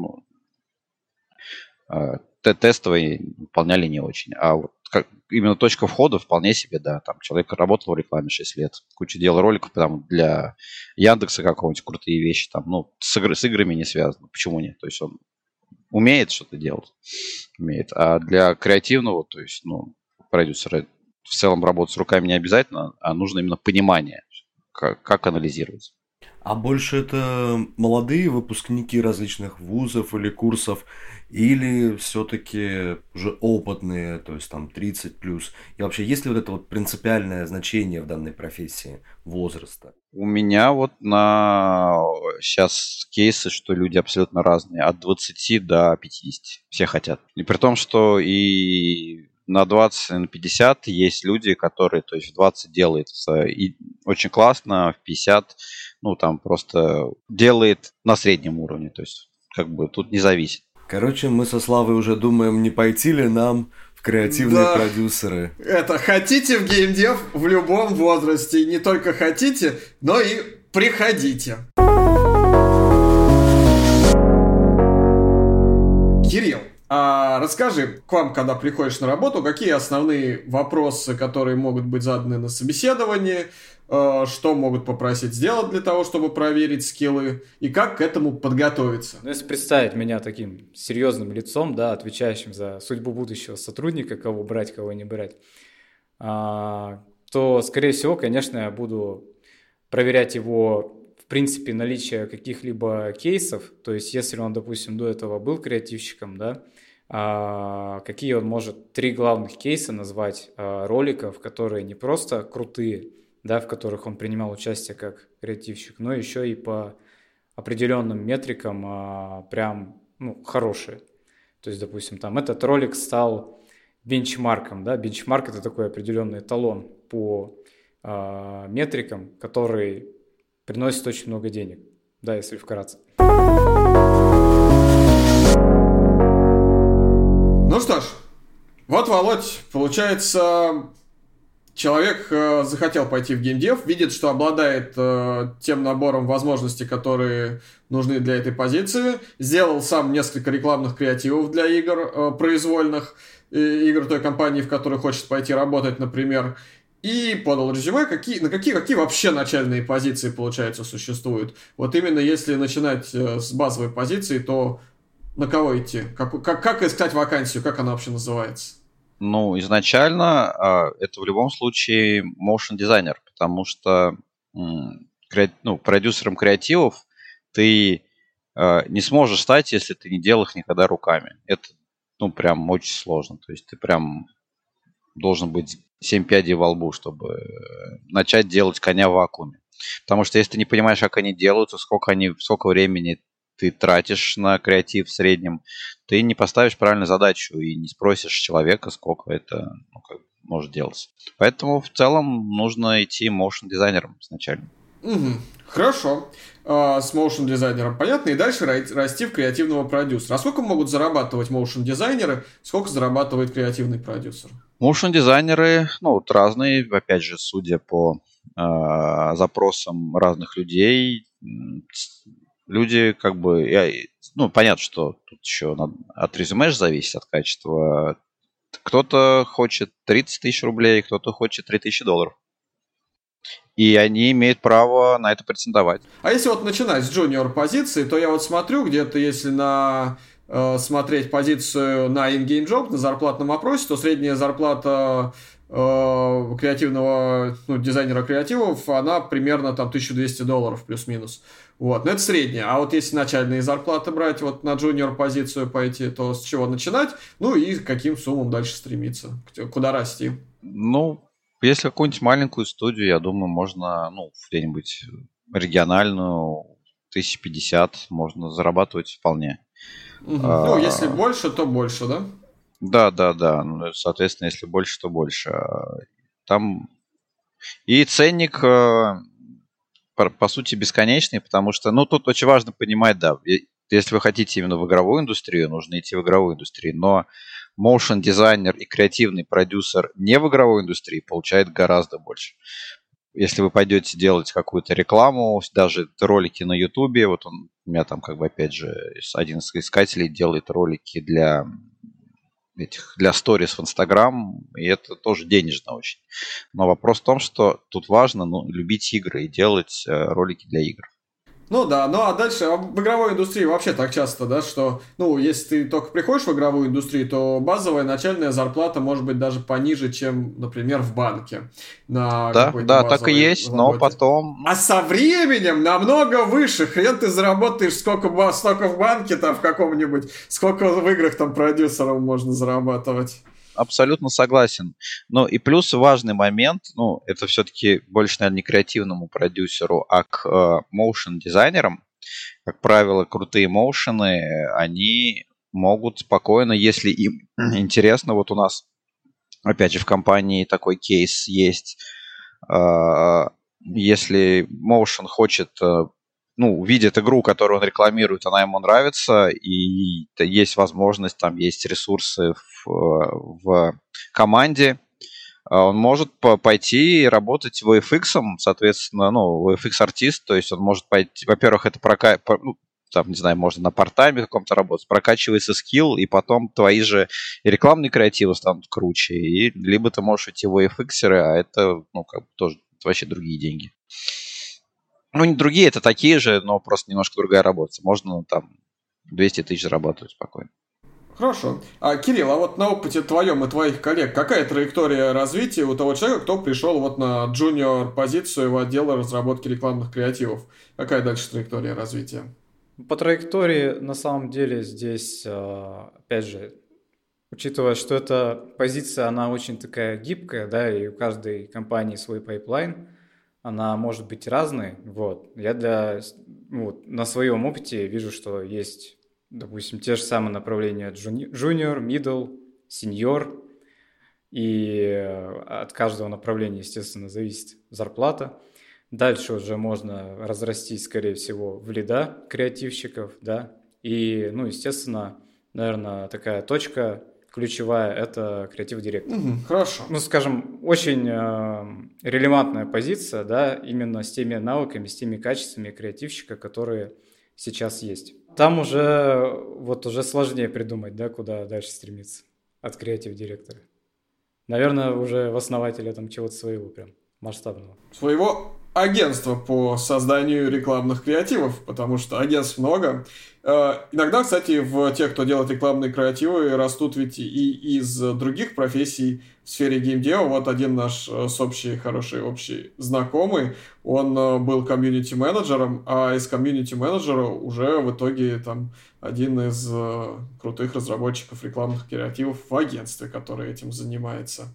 тестовые выполняли не очень. А вот именно точка входа вполне себе, да. Там человек работал в рекламе 6 лет, куча делал роликов там, для Яндекса какого-нибудь, крутые вещи там, с играми не связано. Почему нет? То есть он умеет что-то делать, умеет. А для креативного, то есть, продюсера в целом работать с руками не обязательно, а нужно именно понимание, как анализировать. А больше это молодые выпускники различных вузов или курсов, или все-таки уже опытные, то есть там 30 плюс? И вообще, есть ли вот это вот принципиальное значение в данной профессии возраста? У меня вот сейчас кейсы, что люди абсолютно разные, от 20 до 50, все хотят. И при том, что и на 20, на 50 есть люди, которые, то есть в 20 делает и очень классно, в 50, там просто делает на среднем уровне, то есть как бы тут не зависит. Короче, мы со Славой уже думаем, не пойти ли нам в креативные продюсеры. Хотите в геймдев в любом возрасте, не только хотите, но и приходите. Кирилл, а расскажи, к вам, когда приходишь на работу, какие основные вопросы, которые могут быть заданы на собеседовании, что могут попросить сделать для того, чтобы проверить скиллы, и как к этому подготовиться? Если представить меня таким серьезным лицом, да, отвечающим за судьбу будущего сотрудника, кого брать, кого не брать, то, скорее всего, конечно, я буду проверять его, в принципе, наличие каких-либо кейсов, то есть если он, допустим, до этого был креативщиком, да, какие он может 3 главных кейса назвать роликов, которые не просто крутые, да, в которых он принимал участие как креативщик, но еще и по определенным метрикам прям хорошие. То есть, допустим, там этот ролик стал бенчмарком, да, бенчмарк — это такой определенный эталон по метрикам, который приносит очень много денег, да, если вкратце. Ну что ж, вот, Володь, получается, человек захотел пойти в геймдев, видит, что обладает тем набором возможностей, которые нужны для этой позиции, сделал сам несколько рекламных креативов для игр произвольных, игр той компании, в которой хочет пойти работать, например, и подал резюме. Какие вообще начальные позиции, получается, существуют? Вот именно если начинать с базовой позиции, то на кого идти? Как искать вакансию? Как она вообще называется? Изначально это в любом случае motion дизайнер, потому что продюсером креативов ты не сможешь стать, если ты не делал их никогда руками. Это прям очень сложно. То есть ты прям должен быть 7 пядей во лбу, чтобы начать делать коня в вакууме. Потому что если ты не понимаешь, как они делаются, сколько времени ты тратишь на креатив в среднем, ты не поставишь правильную задачу и не спросишь человека, сколько это может делаться. Поэтому в целом нужно идти motion дизайнером изначально. Хорошо. С моушен дизайнером понятно. И дальше расти в креативного продюсера. А сколько могут зарабатывать моушен дизайнеры? Сколько зарабатывает креативный продюсер? Моушен дизайнеры, разные. Опять же, судя по запросам разных людей, люди понятно, что тут еще от резюме же зависит, от качества. Кто-то хочет 30 тысяч рублей, кто-то хочет $3000. И они имеют право на это претендовать. А если вот начинать с джуниор позиции, то я вот смотрю, где-то если смотреть позицию на in-game job, на зарплатном опросе, то средняя зарплата креативного, дизайнера креативов, она примерно там $1200 плюс-минус. Вот, но это средняя. А вот если начальные зарплаты брать, вот на джуниор позицию пойти, то с чего начинать? И к каким суммам дальше стремиться? Куда расти? Если какую-нибудь маленькую студию, я думаю, можно, где-нибудь региональную, 1050 можно зарабатывать вполне. Если больше, то больше, да? Да. Соответственно, если больше, то больше. Там и ценник, по сути, бесконечный, потому что, тут очень важно понимать, да, если вы хотите именно в игровую индустрию, нужно идти в игровую индустрию, но моушен дизайнер и креативный продюсер не в игровой индустрии получает гораздо больше. Если вы пойдете делать какую-то рекламу, даже ролики на Ютубе, вот у меня там опять же один из искателей делает ролики для сторис в Инстаграм, и это тоже денежно очень. Но вопрос в том, что тут важно любить игры и делать ролики для игр. А дальше в игровой индустрии вообще так часто, да, что, если ты только приходишь в игровую индустрию, то базовая начальная зарплата может быть даже пониже, чем, например, в банке. Да, так и есть, работе. Но потом... А со временем намного выше. Хрен ты заработаешь столько в банке там в каком-нибудь, сколько в играх там продюсеров можно зарабатывать. Абсолютно согласен. И плюс важный момент, это все-таки больше, наверное, не креативному продюсеру, а к моушен-дизайнерам. Как правило, крутые моушены, они могут спокойно, если им интересно, вот у нас, опять же, в компании такой кейс есть, если моушен хочет... видит игру, которую он рекламирует, она ему нравится, и есть возможность, там есть ресурсы в команде, он может пойти и работать VFX, соответственно, VFX-артист, то есть он может пойти, во-первых, это можно на парт-тайме каком-то работать, прокачивается скилл, и потом твои же и рекламные креативы станут круче, и либо ты можешь идти в VFX-еры, а это, тоже вообще другие деньги. Не другие, это такие же, но просто немножко другая работа. Можно 200 тысяч зарабатывать спокойно. Хорошо. Кирилл, а вот на опыте твоем и твоих коллег, какая траектория развития у того человека, кто пришел вот на джуниор позицию в отдел разработки рекламных креативов? Какая дальше траектория развития? По траектории, на самом деле, здесь, опять же, учитывая, что эта позиция, она очень такая гибкая, да, и у каждой компании свой пайплайн, она может быть разной. Вот. Я на своем опыте вижу, что есть, допустим, те же самые направления junior, middle, senior. И от каждого направления, естественно, зависит зарплата. Дальше уже можно разрастись, скорее всего, в лида креативщиков, да. И, естественно, наверное, такая точка ключевая – это креатив-директор. Хорошо. Скажем, очень релевантная позиция, да, именно с теми навыками, с теми качествами креативщика, которые сейчас есть. Там уже сложнее придумать, да, куда дальше стремиться от креатив-директора. Наверное, уже в основателе там чего-то своего прям масштабного. Своего агентства по созданию рекламных креативов, потому что агентств много. Иногда, кстати, в тех, кто делает рекламные креативы, растут ведь и из других профессий в сфере геймдева. Вот один наш хороший общий знакомый, он был комьюнити-менеджером, а из комьюнити-менеджера уже в итоге там один из крутых разработчиков рекламных креативов в агентстве, который этим занимается.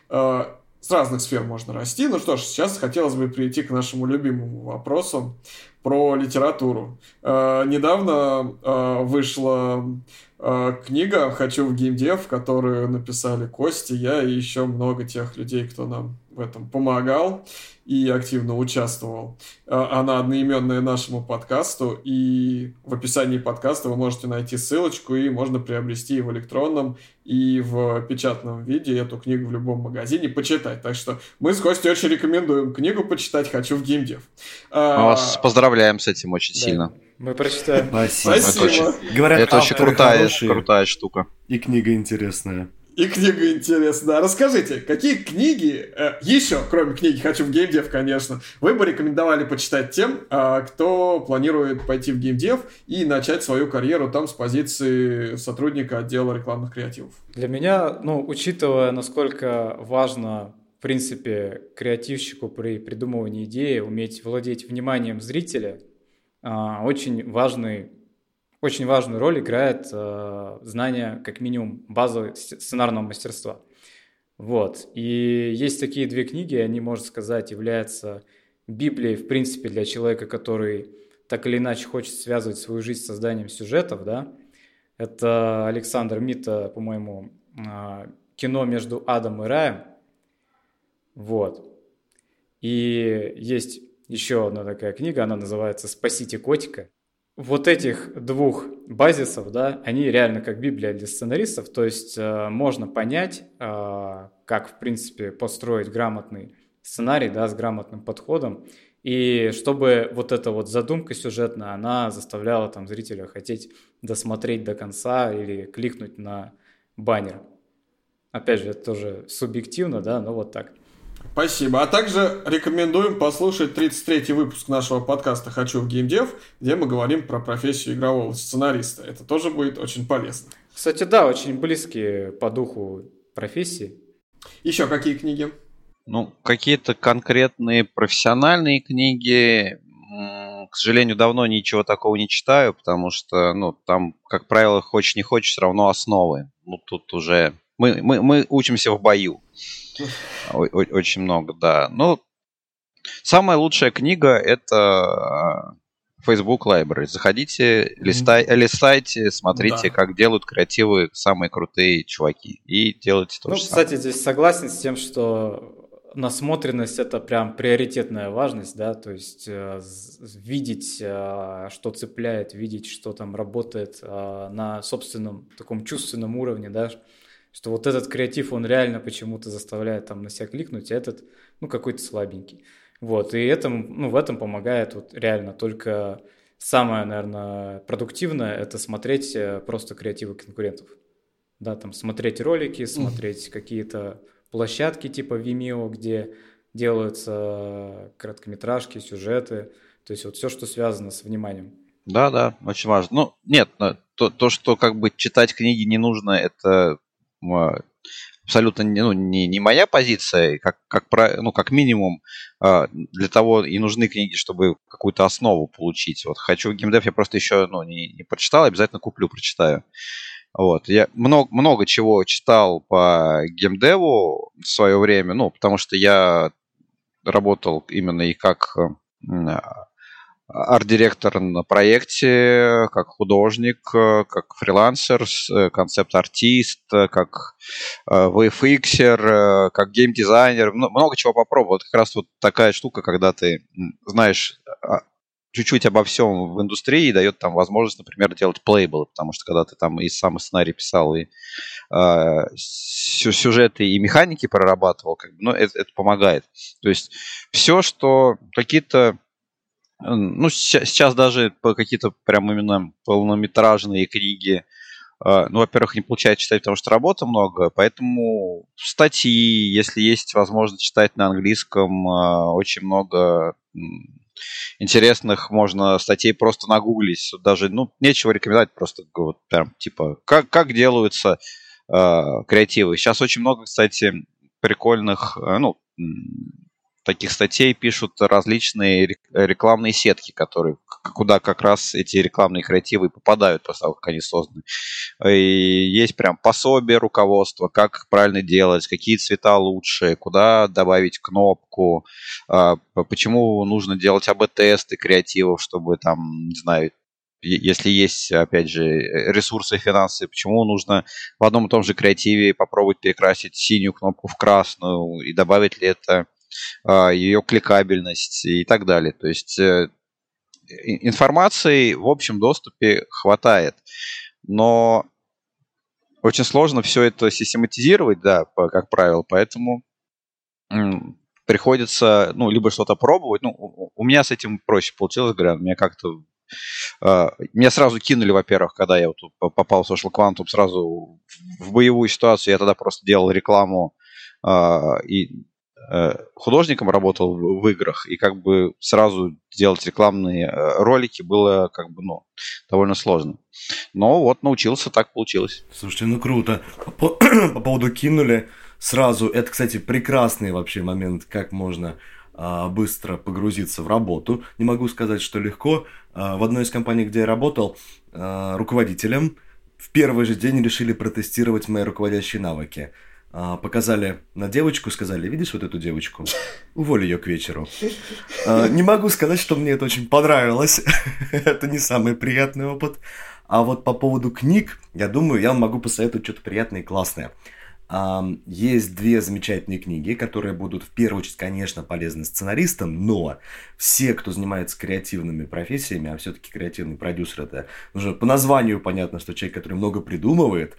С разных сфер можно расти. Ну что ж, сейчас хотелось бы перейти к нашему любимому вопросу про литературу. Недавно вышла книга «Хочу в геймдев», которую написали Костя, я и еще много тех людей, кто нам в этом помогал и активно участвовал. Она одноименная нашему подкасту, и в описании подкаста вы можете найти ссылочку, и можно приобрести и в электронном, и в печатном виде эту книгу в любом магазине почитать. Так что мы с Костей очень рекомендуем книгу почитать «Хочу в геймдев». Мы вас поздравляем с этим очень сильно. Мы прочитаем. Спасибо. Говорят, это очень крутая штука. И книга интересная. И книга интересная. Расскажите, какие книги, еще, кроме книги «Хочу в геймдев», конечно, вы бы рекомендовали почитать тем, кто планирует пойти в геймдев и начать свою карьеру там с позиции сотрудника отдела рекламных креативов? Для меня, учитывая, насколько важно, в принципе, креативщику при придумывании идеи уметь владеть вниманием зрителя, очень важную роль играет знание, как минимум, базового сценарного мастерства. Вот. И есть такие две книги, они, можно сказать, являются Библией, в принципе, для человека, который так или иначе хочет связывать свою жизнь с созданием сюжетов, да. Это Александр Митта, по-моему, «Кино между адом и раем». Вот. И есть еще одна такая книга, она называется «Спасите котика». Вот этих двух базисов, да, они реально как Библия для сценаристов, то есть можно понять, как, в принципе, построить грамотный сценарий, да, с грамотным подходом, и чтобы вот эта вот задумка сюжетная, она заставляла там зрителя хотеть досмотреть до конца или кликнуть на баннер. Опять же, это тоже субъективно, да, но вот так. Спасибо. А также рекомендуем послушать 33-й выпуск нашего подкаста «Хочу в геймдев», где мы говорим про профессию игрового сценариста. Это тоже будет очень полезно. Кстати, да, очень близкие по духу профессии. Еще какие книги? Какие-то конкретные профессиональные книги, к сожалению, давно ничего такого не читаю, потому что, там, как правило, хочешь не хочешь, все равно основы. Тут уже... Мы учимся в бою. Очень много, да. Самая лучшая книга — это Facebook Library. Заходите, листайте, смотрите, как делают креативы самые крутые чуваки. И делайте то же самое. Кстати, здесь согласен с тем, что насмотренность – это прям приоритетная важность, да, то есть видеть, что цепляет, видеть, что там работает на собственном таком чувственном уровне, да, что вот этот креатив, он реально почему-то заставляет там на себя кликнуть, а этот, какой-то слабенький. Вот, и в этом помогает вот реально только самое, наверное, продуктивное – это смотреть просто креативы конкурентов. Да, там смотреть ролики, смотреть какие-то площадки типа Vimeo, где делаются короткометражки, сюжеты, то есть вот все, что связано с вниманием. Да, очень важно. Нет, то, что как бы читать книги не нужно, это абсолютно не моя позиция, как минимум для того и нужны книги, чтобы какую-то основу получить. Вот «Хочу в геймдев» я просто еще не прочитал, обязательно прочитаю. Вот. Я много чего читал по геймдеву в свое время, потому что я работал именно и как арт-директор на проекте, как художник, как фрилансер, концепт-артист, как VFX-ер, как геймдизайнер. Много чего попробовал. Это как раз вот такая штука, когда ты знаешь чуть-чуть обо всем в индустрии, дает там возможность, например, делать плейблы, потому что когда ты там и сам сценарий писал, и сюжеты, и механики прорабатывал, это помогает. То есть все, что какие-то сейчас даже какие-то прям именно полнометражные книги, во-первых, не получается читать, потому что работы много, поэтому статьи, если есть возможность читать на английском, очень много интересных можно статей просто нагуглить. Даже, нечего рекомендовать, просто вот прям типа, как делаются креативы. Сейчас очень много, кстати, прикольных, таких статей пишут различные рекламные сетки, куда как раз эти рекламные креативы попадают после того, как они созданы. И есть прям пособие, руководство, как правильно делать, какие цвета лучше, куда добавить кнопку, почему нужно делать АБ-тесты креативов, чтобы там, не знаю, если есть, опять же, ресурсы и финансы, почему нужно в одном и том же креативе попробовать перекрасить синюю кнопку в красную, и добавить ли это ее кликабельность и так далее. То есть информации в общем доступе хватает, но очень сложно все это систематизировать, да, как правило, поэтому приходится, либо что-то пробовать. У меня с этим проще получилось, говоря, меня как-то... Меня сразу кинули, во-первых, когда я вот попал в Social Quantum, сразу в боевую ситуацию. Я тогда просто делал рекламу и художником работал в играх, и как бы сразу делать рекламные ролики было как бы, довольно сложно. Но вот научился, так получилось. Слушайте, круто. По поводу кинули сразу, это, кстати, прекрасный вообще момент, как можно быстро погрузиться в работу. Не могу сказать, что легко. В одной из компаний, где я работал, руководителем в первый же день решили протестировать мои руководящие навыки. Показали на девочку, сказали: видишь вот эту девочку? Уволь ее к вечеру. Не могу сказать, что мне это очень понравилось. Это не самый приятный опыт. А вот по поводу книг, я думаю, я вам могу посоветовать что-то приятное и классное. Есть 2 замечательные книги, которые будут в первую очередь, конечно, полезны сценаристам, но все, кто занимается креативными профессиями, а все-таки креативный продюсер — это уже по названию понятно, что человек, который много придумывает.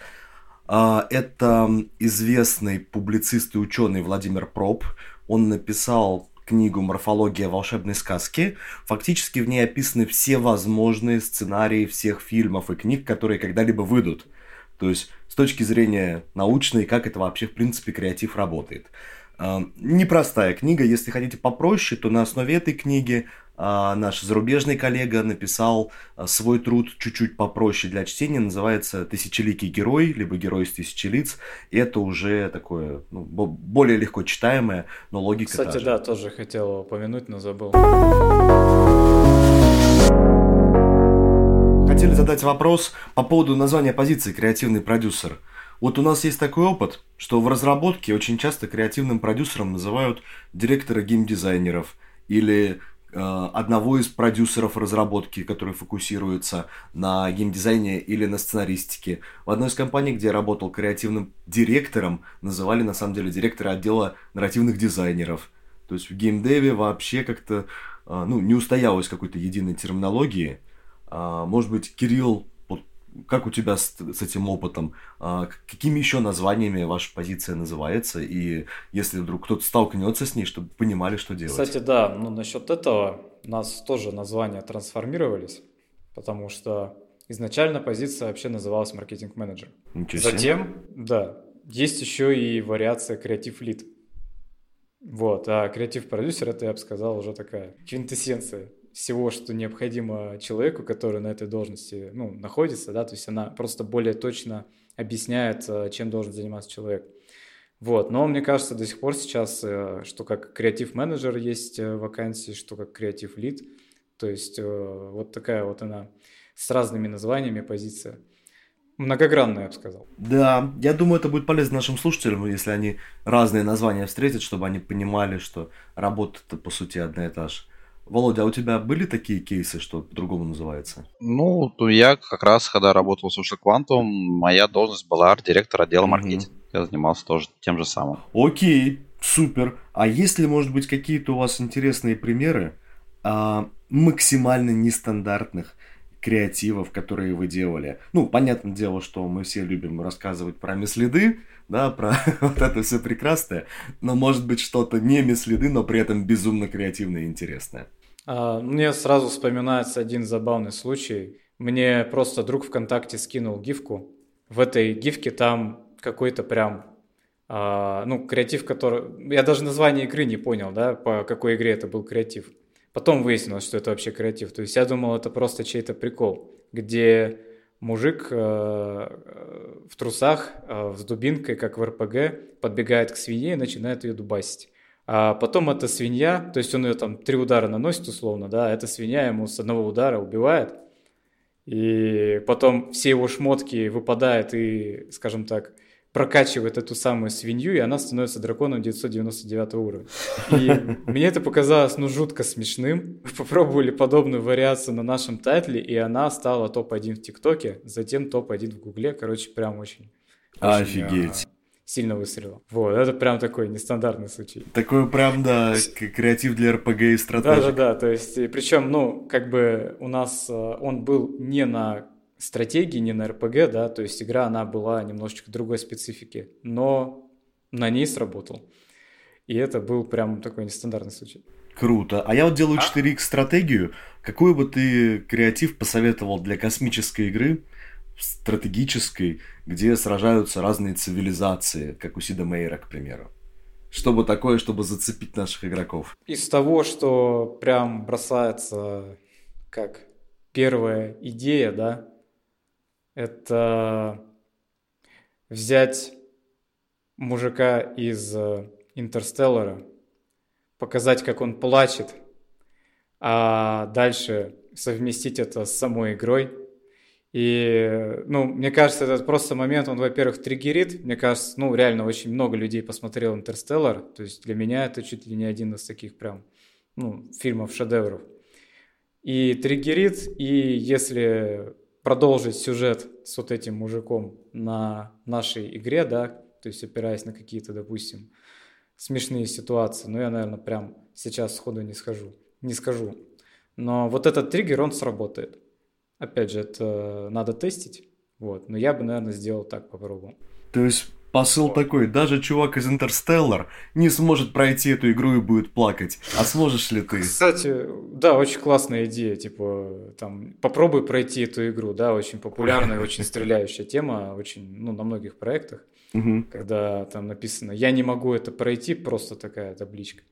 Это известный публицист и ученый Владимир Проб. Он написал книгу «Морфология волшебной сказки». Фактически в ней описаны все возможные сценарии всех фильмов и книг, которые когда-либо выйдут. То есть с точки зрения научной, как это вообще в принципе креатив работает. Непростая книга. Если хотите попроще, то на основе этой книги наш зарубежный коллега написал свой труд чуть-чуть попроще для чтения. Называется «Тысячеликий герой», либо «Герой из тысячи лиц». И это уже такое более легко читаемое, но логика та же. Кстати, да, тоже хотел упомянуть, но забыл. Хотели задать вопрос по поводу названия позиции «креативный продюсер». Вот у нас есть такой опыт, что в разработке очень часто креативным продюсером называют директора геймдизайнеров или одного из продюсеров разработки, который фокусируется на геймдизайне или на сценаристике. В одной из компаний, где я работал креативным директором, называли на самом деле директора отдела нарративных дизайнеров. То есть в геймдеве вообще как-то не устоялось какой-то единой терминологии. Может быть, Кирилл, вот как у тебя с этим опытом? Какими еще названиями ваша позиция называется? И если вдруг кто-то столкнется с ней, чтобы понимали, что делать. Кстати, да, насчет этого у нас тоже названия трансформировались, потому что изначально позиция вообще называлась маркетинг-менеджер. Затем, да, есть еще и вариация креатив-лид. Вот, а креатив-продюсер — это, я бы сказал, уже такая квинтэссенция всего, что необходимо человеку, который на этой должности находится, да, то есть она просто более точно объясняет, чем должен заниматься человек. Вот, но мне кажется, до сих пор сейчас, что как креатив-менеджер есть вакансии, что как креатив-лид, то есть вот такая вот она с разными названиями позиция. Многогранная, я бы сказал. Да, я думаю, это будет полезно нашим слушателям, если они разные названия встретят, чтобы они понимали, что работа-то по сути одна и та же. Володя, а у тебя были такие кейсы, что по-другому называется? Я как раз, когда работал в Social Quantum, моя должность была арт-директор отдела маркетинга. Я занимался тоже тем же самым. Окей, супер. А есть ли, может быть, какие-то у вас интересные примеры максимально нестандартных креативов, которые вы делали? Понятное дело, что мы все любим рассказывать про мислиды, да, про вот это все прекрасное, но может быть что-то не мислиды, но при этом безумно креативное и интересное. Мне сразу вспоминается один забавный случай. Мне просто друг ВКонтакте скинул гифку. В этой гифке там какой-то прям, креатив, который... Я даже название игры не понял, да, по какой игре это был креатив. Потом выяснилось, что это вообще креатив. То есть я думал, это просто чей-то прикол, где мужик в трусах с дубинкой, как в РПГ, подбегает к свинье и начинает ее дубасить. А потом эта свинья, то есть он ее там 3 удара наносит условно, да, эта свинья ему с одного удара убивает. И потом все его шмотки выпадают и, скажем так, прокачивает эту самую свинью, и она становится драконом 999 уровня. И мне это показалось, жутко смешным. Мы попробовали подобную вариацию на нашем тайтле, и она стала топ-1 в ТикТоке, затем топ-1 в Гугле. Короче, прям очень Офигеть. Сильно выстрелила. Вот, это прям такой нестандартный случай. Такой прям, да, креатив для РПГ и стратегии. Да, то есть, причем, у нас он был не на стратегии, не на РПГ, да, то есть игра, она была немножечко другой специфики, но на ней сработал. И это был прям такой нестандартный случай. Круто. А я вот делаю 4X стратегию. Какой бы ты креатив посоветовал для космической игры, стратегической, где сражаются разные цивилизации, как у Сида Мейера, к примеру? Чтобы такое, чтобы зацепить наших игроков? Из того, что прям бросается как первая идея, да, это взять мужика из Интерстеллара, показать, как он плачет, а дальше совместить это с самой игрой. И, мне кажется, этот просто момент, он, во-первых, триггерит. Мне кажется, реально очень много людей посмотрел «Интерстеллар». То есть для меня это чуть ли не один из таких прям, фильмов-шедевров. И триггерит, и если продолжить сюжет с вот этим мужиком на нашей игре, да, то есть опираясь на какие-то, допустим, смешные ситуации, я, наверное, прям сейчас сходу не скажу. Но вот этот триггер, он сработает. Опять же, это надо тестить, но я бы, наверное, сделал так, попробовал. То есть посыл такой, даже чувак из Интерстеллар не сможет пройти эту игру и будет плакать. А сможешь ли ты? Кстати, да, очень классная идея, попробуй пройти эту игру, да, очень популярная, очень стреляющая тема, очень, на многих проектах, когда там написано «я не могу это пройти», просто такая табличка.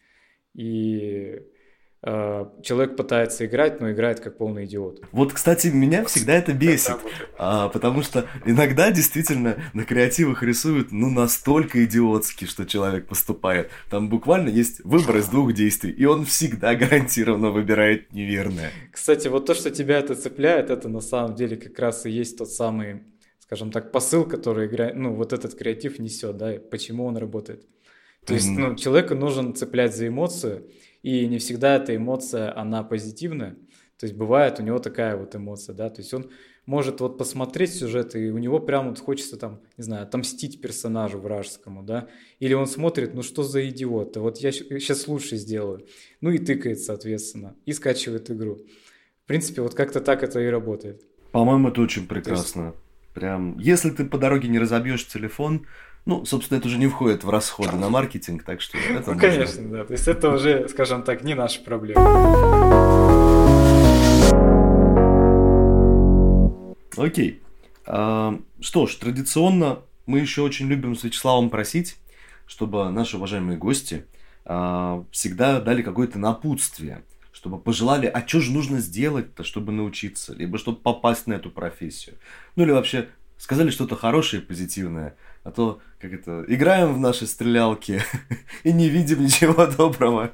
И человек пытается играть, но играет как полный идиот. Вот, кстати, меня всегда это бесит, потому что иногда действительно на креативах рисуют, настолько идиотски, что человек поступает. Там буквально есть выбор из 2 действий, и он всегда гарантированно выбирает неверное. Кстати, вот то, что тебя это цепляет, это на самом деле как раз и есть тот самый, скажем так, посыл, который вот этот креатив несет, да, и почему он работает. То есть, человеку нужен цеплять за эмоцию, и не всегда эта эмоция, она позитивная. То есть бывает у него такая вот эмоция, да, то есть он может посмотреть сюжет, и у него прям хочется там, не знаю, отомстить персонажу вражескому, да, или он смотрит, что за идиот, я сейчас лучше сделаю, и тыкает, соответственно, и скачивает игру. В принципе, как-то так это и работает. По-моему, это очень прекрасно. Прям, если ты по дороге не разобьешь телефон, собственно, это уже не входит в расходы на маркетинг, так что это можно. Конечно, да. То есть это уже, скажем так, не наша проблема. Окей. Что ж, традиционно мы еще очень любим с Вячеславом просить, чтобы наши уважаемые гости всегда дали какое-то напутствие, чтобы пожелали, а что же нужно сделать-то, чтобы научиться, либо чтобы попасть на эту профессию. Или вообще сказали что-то хорошее и позитивное. А то, играем в наши стрелялки и не видим ничего доброго.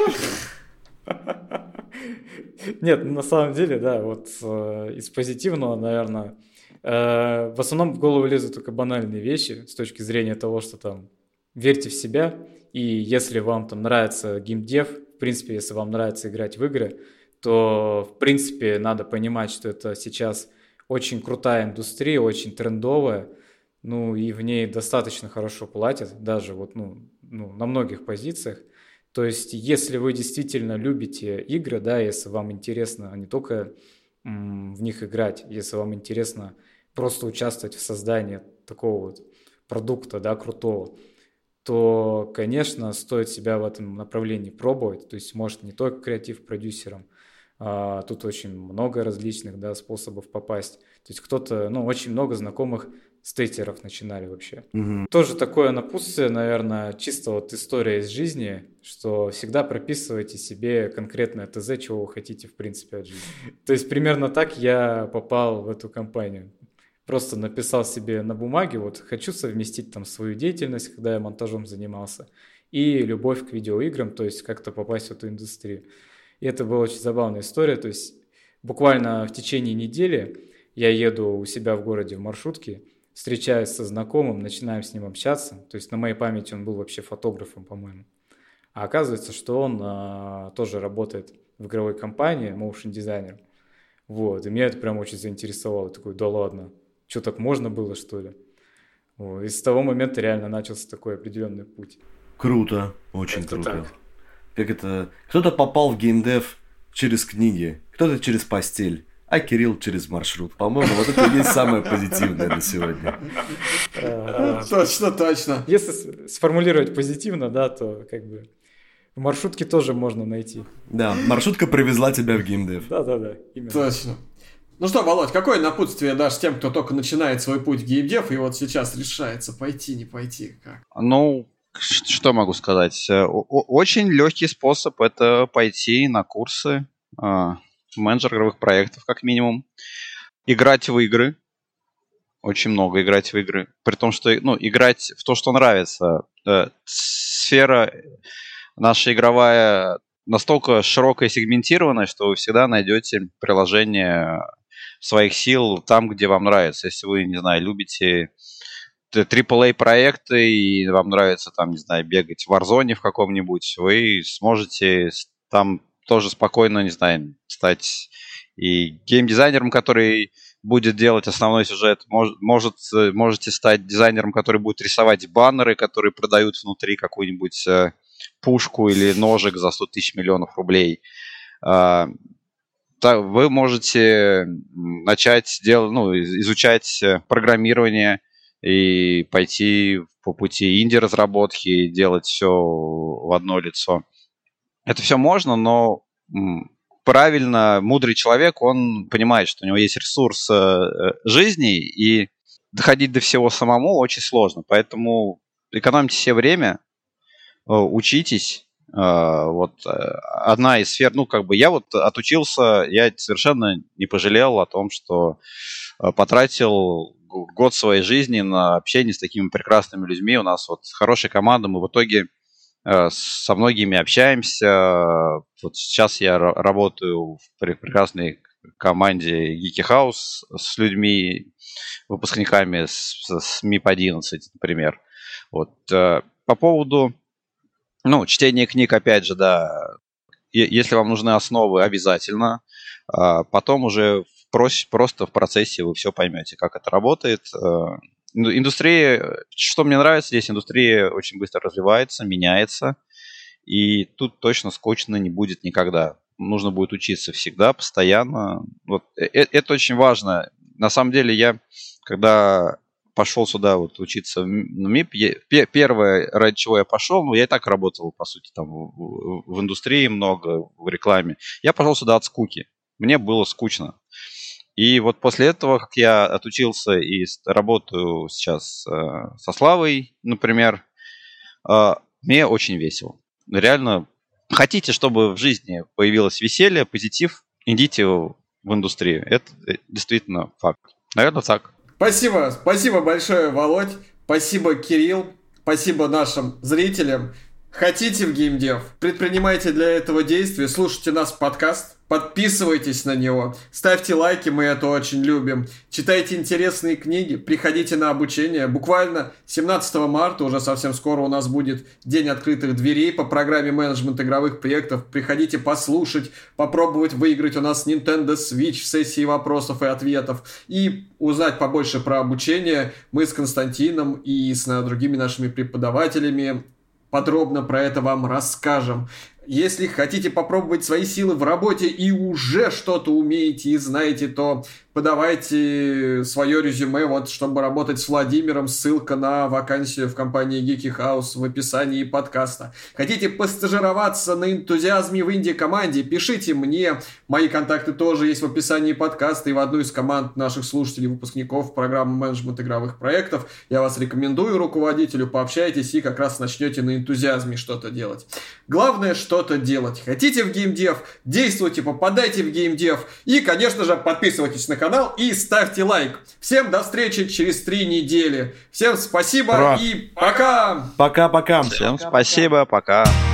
Нет, на самом деле, да, из позитивного, наверное, в основном в голову лезут только банальные вещи с точки зрения того, что там верьте в себя, и если вам там нравится геймдев, в принципе, если вам нравится играть в игры, то, в принципе, надо понимать, что это сейчас очень крутая индустрия, очень трендовая, и в ней достаточно хорошо платят, даже на многих позициях. То есть, если вы действительно любите игры, да, если вам интересно не только в них играть, если вам интересно просто участвовать в создании такого продукта, да, крутого, то, конечно, стоит себя в этом направлении пробовать. То есть, может, не только креатив-продюсером, тут очень много различных, да, способов попасть. То есть, кто-то, очень много знакомых с тестеров начинали вообще. Тоже такое напутствие, наверное, чисто история из жизни, что всегда прописывайте себе конкретное ТЗ, чего вы хотите, в принципе, от жизни. То есть примерно так я попал в эту компанию. Просто написал себе на бумаге, хочу совместить там свою деятельность, когда я монтажом занимался, и любовь к видеоиграм, то есть как-то попасть в эту индустрию. И это была очень забавная история, то есть буквально в течение недели я еду у себя в городе в маршрутке, встречаюсь со знакомым, начинаем с ним общаться. То есть на моей памяти он был вообще фотографом, по-моему. А оказывается, что он тоже работает в игровой компании, моушн-дизайнером. Вот, и меня это прям очень заинтересовало. Я такой, да ладно, что, так можно было, что ли? Вот. И с того момента реально начался такой определенный путь. Круто, очень Это круто. так. Как это... Кто-то попал в геймдев через книги, кто-то через постель, а Кирилл через маршрут. По-моему, вот это и есть самое позитивное на сегодня. Точно. Если сформулировать позитивно, да, то как бы в маршрутке тоже можно найти. Да, маршрутка привезла тебя в геймдев. Да, именно. Точно. Ну что, Володь, какое напутствие дашь тем, кто только начинает свой путь в геймдев и вот сейчас решается пойти, не пойти? Как? Ну, что могу сказать? Очень легкий способ — это пойти на курсы менеджер игровых проектов, как минимум. Играть в игры. Очень много играть в игры. При том, что играть в то, что нравится. Сфера наша игровая настолько широкая и сегментированная, что вы всегда найдете приложение своих сил там, где вам нравится. Если вы, не знаю, любите AAA-проекты и вам нравится, там, не знаю, бегать в Warzone в каком-нибудь, вы сможете там тоже спокойно, не знаю, стать и геймдизайнером, который будет делать основной сюжет. Можете стать дизайнером, который будет рисовать баннеры, которые продают внутри какую-нибудь пушку или ножик за 100 тысяч миллионов рублей. Вы можете начать изучать программирование и пойти по пути инди-разработки, делать все в одно лицо. Это все можно, но правильно, мудрый человек, он понимает, что у него есть ресурс жизни, и доходить до всего самому очень сложно. Поэтому экономьте себе время, учитесь. Одна из сфер, я вот отучился, я совершенно не пожалел о том, что потратил год своей жизни на общение с такими прекрасными людьми. У нас вот хорошая команда, мы в итоге со многими общаемся. Вот сейчас я работаю в прекрасной команде Geeky House с людьми, выпускниками с МИП-11, например. Вот. По поводу чтения книг, опять же, да, если вам нужны основы, обязательно. Потом уже просто в процессе вы все поймете, как это работает. Индустрия, что мне нравится здесь, индустрия очень быстро развивается, меняется, и тут точно скучно не будет никогда. Нужно будет учиться всегда, постоянно. Вот, это очень важно. На самом деле, я, когда пошел сюда учиться в МИП, первое, ради чего я пошел, я и так работал, по сути, там в индустрии много, в рекламе. Я пошел сюда от скуки. Мне было скучно. И вот после этого, как я отучился и работаю сейчас со Славой, например, мне очень весело. Реально, хотите, чтобы в жизни появилось веселье, позитив, идите в индустрию. Это действительно факт. Наверное, так. Спасибо большое, Володь. Спасибо, Кирилл. Спасибо нашим зрителям. Хотите в геймдев? Предпринимайте для этого действия. Слушайте наш подкаст. Подписывайтесь на него. Ставьте лайки, мы это очень любим. Читайте интересные книги. Приходите на обучение. Буквально 17 марта, уже совсем скоро, у нас будет День открытых дверей по программе менеджмент игровых проектов. Приходите послушать, попробовать выиграть у нас Nintendo Switch в сессии вопросов и ответов. И узнать побольше про обучение. Мы с Константином и с другими нашими преподавателями подробно про это вам расскажем. Если хотите попробовать свои силы в работе и уже что-то умеете и знаете, то подавайте свое резюме, чтобы работать с Владимиром. Ссылка на вакансию в компании Geeky House в описании подкаста. Хотите постажироваться на энтузиазме в инди-команде? Пишите мне. Мои контакты тоже есть в описании подкаста и в одну из команд наших слушателей, выпускников программы менеджмент игровых проектов. Я вас рекомендую руководителю, пообщайтесь и как раз начнете на энтузиазме что-то делать. Главное, что-то делать. Хотите в геймдев? Действуйте, попадайте в геймдев. И, конечно же, подписывайтесь на канал и ставьте лайк. Всем до встречи через 3 недели. Всем спасибо. Ура. И пока! Пока-пока. Всем спасибо, пока.